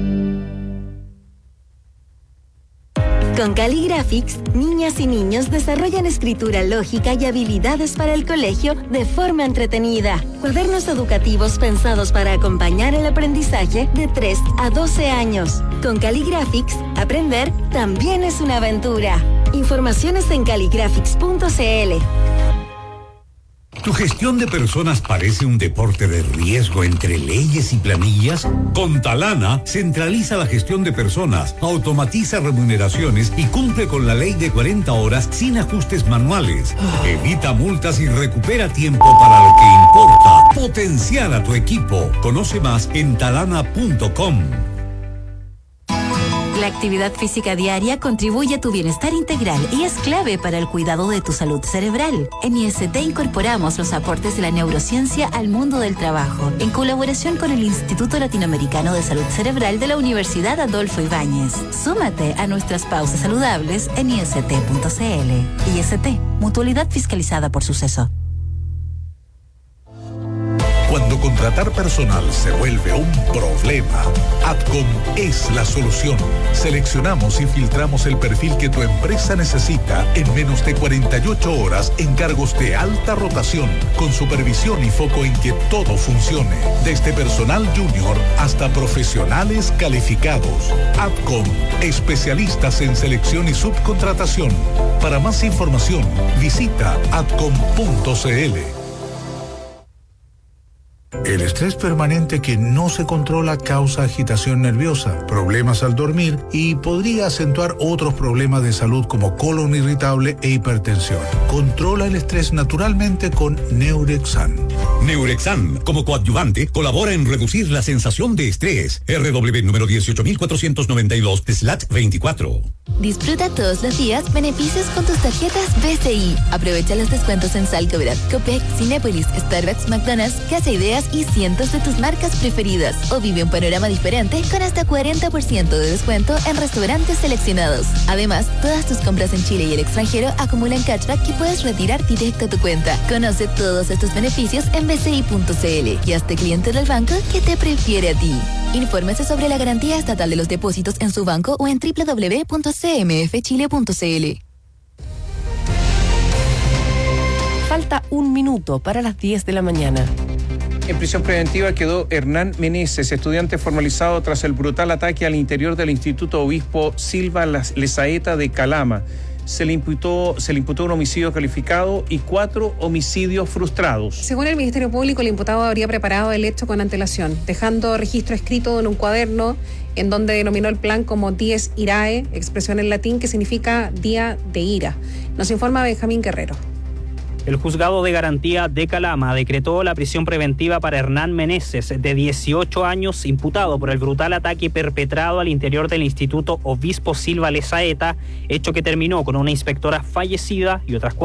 S13: Con Caligraphics, niñas y niños desarrollan escritura lógica y habilidades para el colegio de forma entretenida. Cuadernos educativos pensados para acompañar el aprendizaje de tres a doce años. Con Caligraphics, aprender también es una aventura. Informaciones en caligraphics punto c l.
S14: ¿Tu gestión de personas parece un deporte de riesgo entre leyes y planillas? Con Talana, centraliza la gestión de personas, automatiza remuneraciones y cumple con la ley de cuarenta horas sin ajustes manuales. Evita multas y recupera tiempo para lo que importa. Potenciar a tu equipo. Conoce más en talana punto com.
S10: La actividad física diaria contribuye a tu bienestar integral y es clave para el cuidado de tu salud cerebral. En I S T incorporamos los aportes de la neurociencia al mundo del trabajo, en colaboración con el Instituto Latinoamericano de Salud Cerebral de la Universidad Adolfo Ibáñez. Súmate a nuestras pausas saludables en i s t punto c l. I S T, mutualidad fiscalizada por Suceso.
S5: Cuando contratar personal se vuelve un problema, Adcom es la solución. Seleccionamos y filtramos el perfil que tu empresa necesita en menos de cuarenta y ocho horas en cargos de alta rotación, con supervisión y foco en que todo funcione, desde personal junior hasta profesionales calificados. Adcom, especialistas en selección y subcontratación. Para más información, visita adcom punto c l.
S12: El estrés permanente que no se controla causa agitación nerviosa, problemas al dormir y podría acentuar otros problemas de salud como colon irritable e hipertensión. Controla el estrés naturalmente con Neurexan.
S14: Neurexan, como coadyuvante, colabora en reducir la sensación de estrés. R W número dieciocho mil cuatrocientos noventa y dos slash veinticuatro.
S2: Disfruta todos los días beneficios con tus tarjetas B C I. Aprovecha los descuentos en Salcobra, Copec, Cinépolis, Starbucks, McDonald's, Casa Ideas zapatos y cientos de tus marcas preferidas. O vive un panorama diferente con hasta cuarenta por ciento de descuento en restaurantes seleccionados. Además, todas tus compras en Chile y el extranjero acumulan cashback que puedes retirar directo a tu cuenta. Conoce todos estos beneficios en b c i punto c l y hazte cliente del banco que te prefiere a ti. Infórmese sobre la garantía estatal de los depósitos en su banco o en w w w punto c m f chile punto c l.
S6: Falta un minuto para las diez de la mañana.
S8: En prisión preventiva quedó Hernán Meneses, estudiante formalizado tras el brutal ataque al interior del Instituto Obispo Silva Lesaeta de Calama. Se le imputó, se le imputó un homicidio calificado y cuatro homicidios frustrados.
S1: Según el Ministerio Público, el imputado habría preparado el hecho con antelación, dejando registro escrito en un cuaderno en donde denominó el plan como Dies Irae, expresión en latín que significa día de ira. Nos informa Benjamín Guerrero.
S15: El juzgado de garantía de Calama decretó la prisión preventiva para Hernán Meneses, de dieciocho años, imputado por el brutal ataque perpetrado al interior del Instituto Obispo Silva Lesaeta, hecho que terminó con una inspectora fallecida y otras cuatro